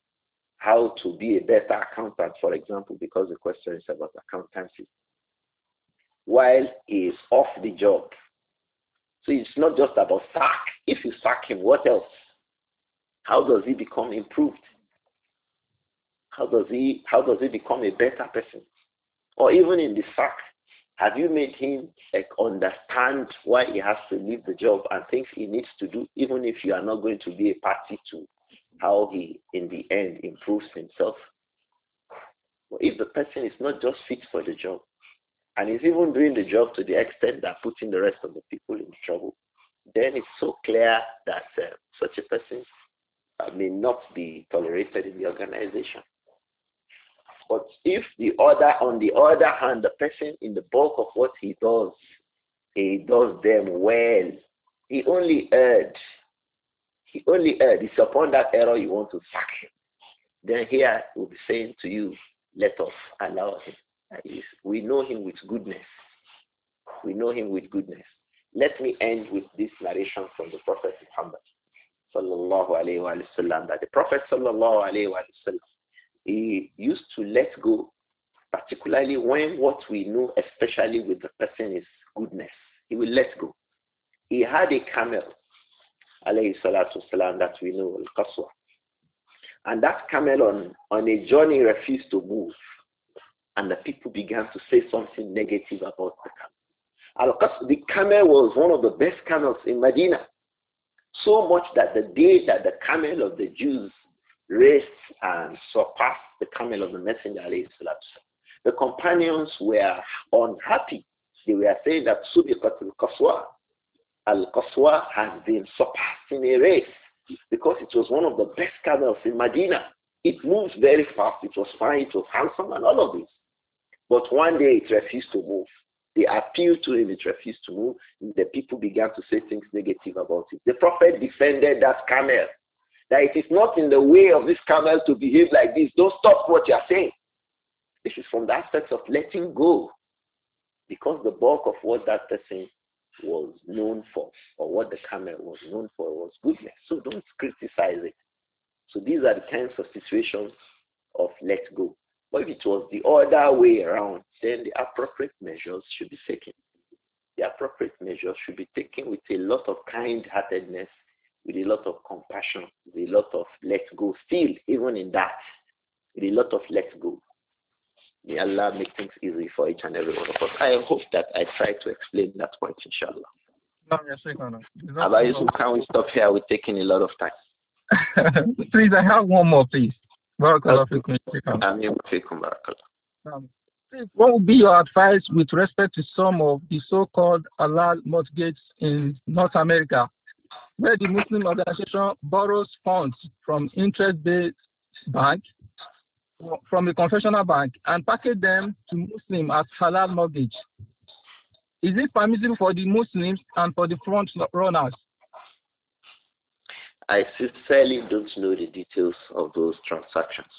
how to be a better accountant, for example, because the question is about accountancy, while he is off the job. So it's not just about sack. If you sack him, what else? How does he become improved? How does he, how does he become a better person? Or even in the sack, have you made him like, understand why he has to leave the job and things he needs to do, even if you are not going to be a party to how he, in the end, improves himself? But if the person is not just fit for the job, and is even doing the job to the extent that putting the rest of the people in trouble, then it's so clear that uh, such a person uh, may not be tolerated in the organization. But if the other, on the other hand, the person in the bulk of what he does, he does them well, he only erred. He only erred. It's upon that error you want to sack him. Then here we'll be saying to you, let us allow him. We know him with goodness. We know him with goodness. Let me end with this narration from the Prophet Muhammad sallallahu alayhi wa sallam, that the Prophet sallallahu alayhi wa sallam, he used to let go, particularly when what we know, especially with the person, is goodness. He will let go. He had a camel, alayhi salatu salam, that we know, al-Qaswa. And that camel on, on a journey refused to move. And the people began to say something negative about the camel. Al-Qaswa, the camel was one of the best camels in Medina. So much that the day that the camel of the Jews raced and surpassed the camel of the Messenger, alayhi salatu, the companions were unhappy. They were saying that Subiqat al-Qaswa, al-Qaswa has been surpassed in a race because it was one of the best camels in Medina. It moves very fast, it was fine, it was handsome, and all of this. But one day it refused to move. They appealed to him, it refused to move. The people began to say things negative about it. The Prophet defended that camel, that it is not in the way of this camel to behave like this. Don't stop what you are saying. This is from the aspect of letting go, because the bulk of what that person was known for, or what the camel was known for, was goodness. So don't criticize it. So these are the kinds of situations of let go. But if it was the other way around, then the appropriate measures should be taken. The appropriate measures should be taken with a lot of kind-heartedness, with a lot of compassion, with a lot of let go. Still, even in that, with a lot of let go. May Allah make things easy for each and every one of us. I hope that I try to explain that point, inshallah. No, yes, Sheikhana. Abba Yusuf, can we stop here? We're taking a lot of time. Please, I have one more, please. Barakallah Okay. fikum, Sheikhana. Ameen wa fikum, barakallah. Um, please, what would be your advice with respect to some of the so-called halal mortgages in North America, where the Muslim organization borrows funds from interest-based bank, from a confessional bank, and package them to Muslim as halal mortgage? Is it permissible for the Muslims and for the front runners? I sincerely don't know the details of those transactions.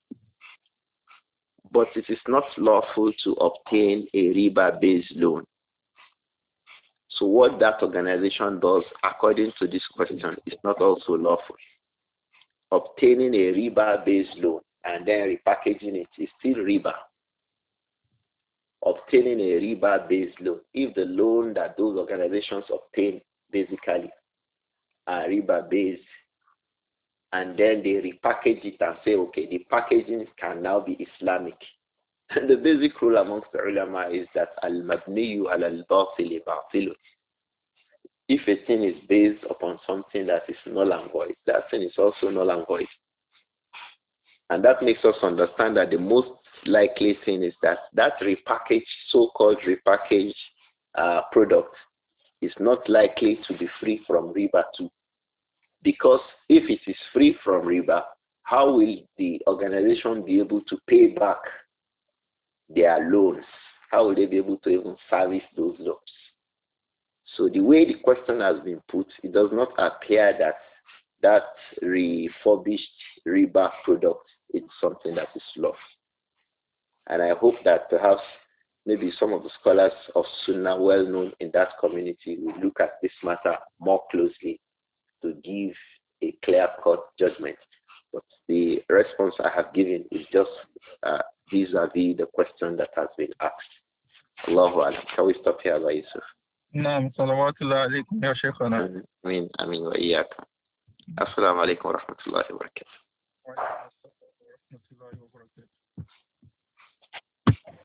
But it is not lawful to obtain a riba-based loan. So what that organization does, according to this question, is not also lawful. Obtaining a riba-based loan and then repackaging it is still riba. Obtaining a riba-based loan, if the loan that those organizations obtain basically are riba-based, and then they repackage it and say, okay, the packaging can now be Islamic. And the basic rule amongst the ulama is that al-mabniyu al-batili batilun. If a thing is based upon something that is null and void, that thing is also null and void. And that makes us understand that the most likely thing is that that repackaged, so-called repackaged uh, product is not likely to be free from riba too. Because if it is free from riba, how will the organization be able to pay back their loans? How will they be able to even service those loans? So the way the question has been put, it does not appear that that refurbished riba product is something that is lawful. And I hope that perhaps maybe some of the scholars of Sunnah well known in that community will look at this matter more closely to give a clear-cut judgment. But the response I have given is just uh, vis-a-vis the question that has been asked. Allahu Alam. Can we stop here, by Yusuf? Naam, salawatullah alaykum ya Sheikhana. Ameen, ameen wa iyaka. Assalamu alaikum wa rahmatullahi wa barakatuh. Wa alaikum assalam wa rahmatullahi wa barakatuh.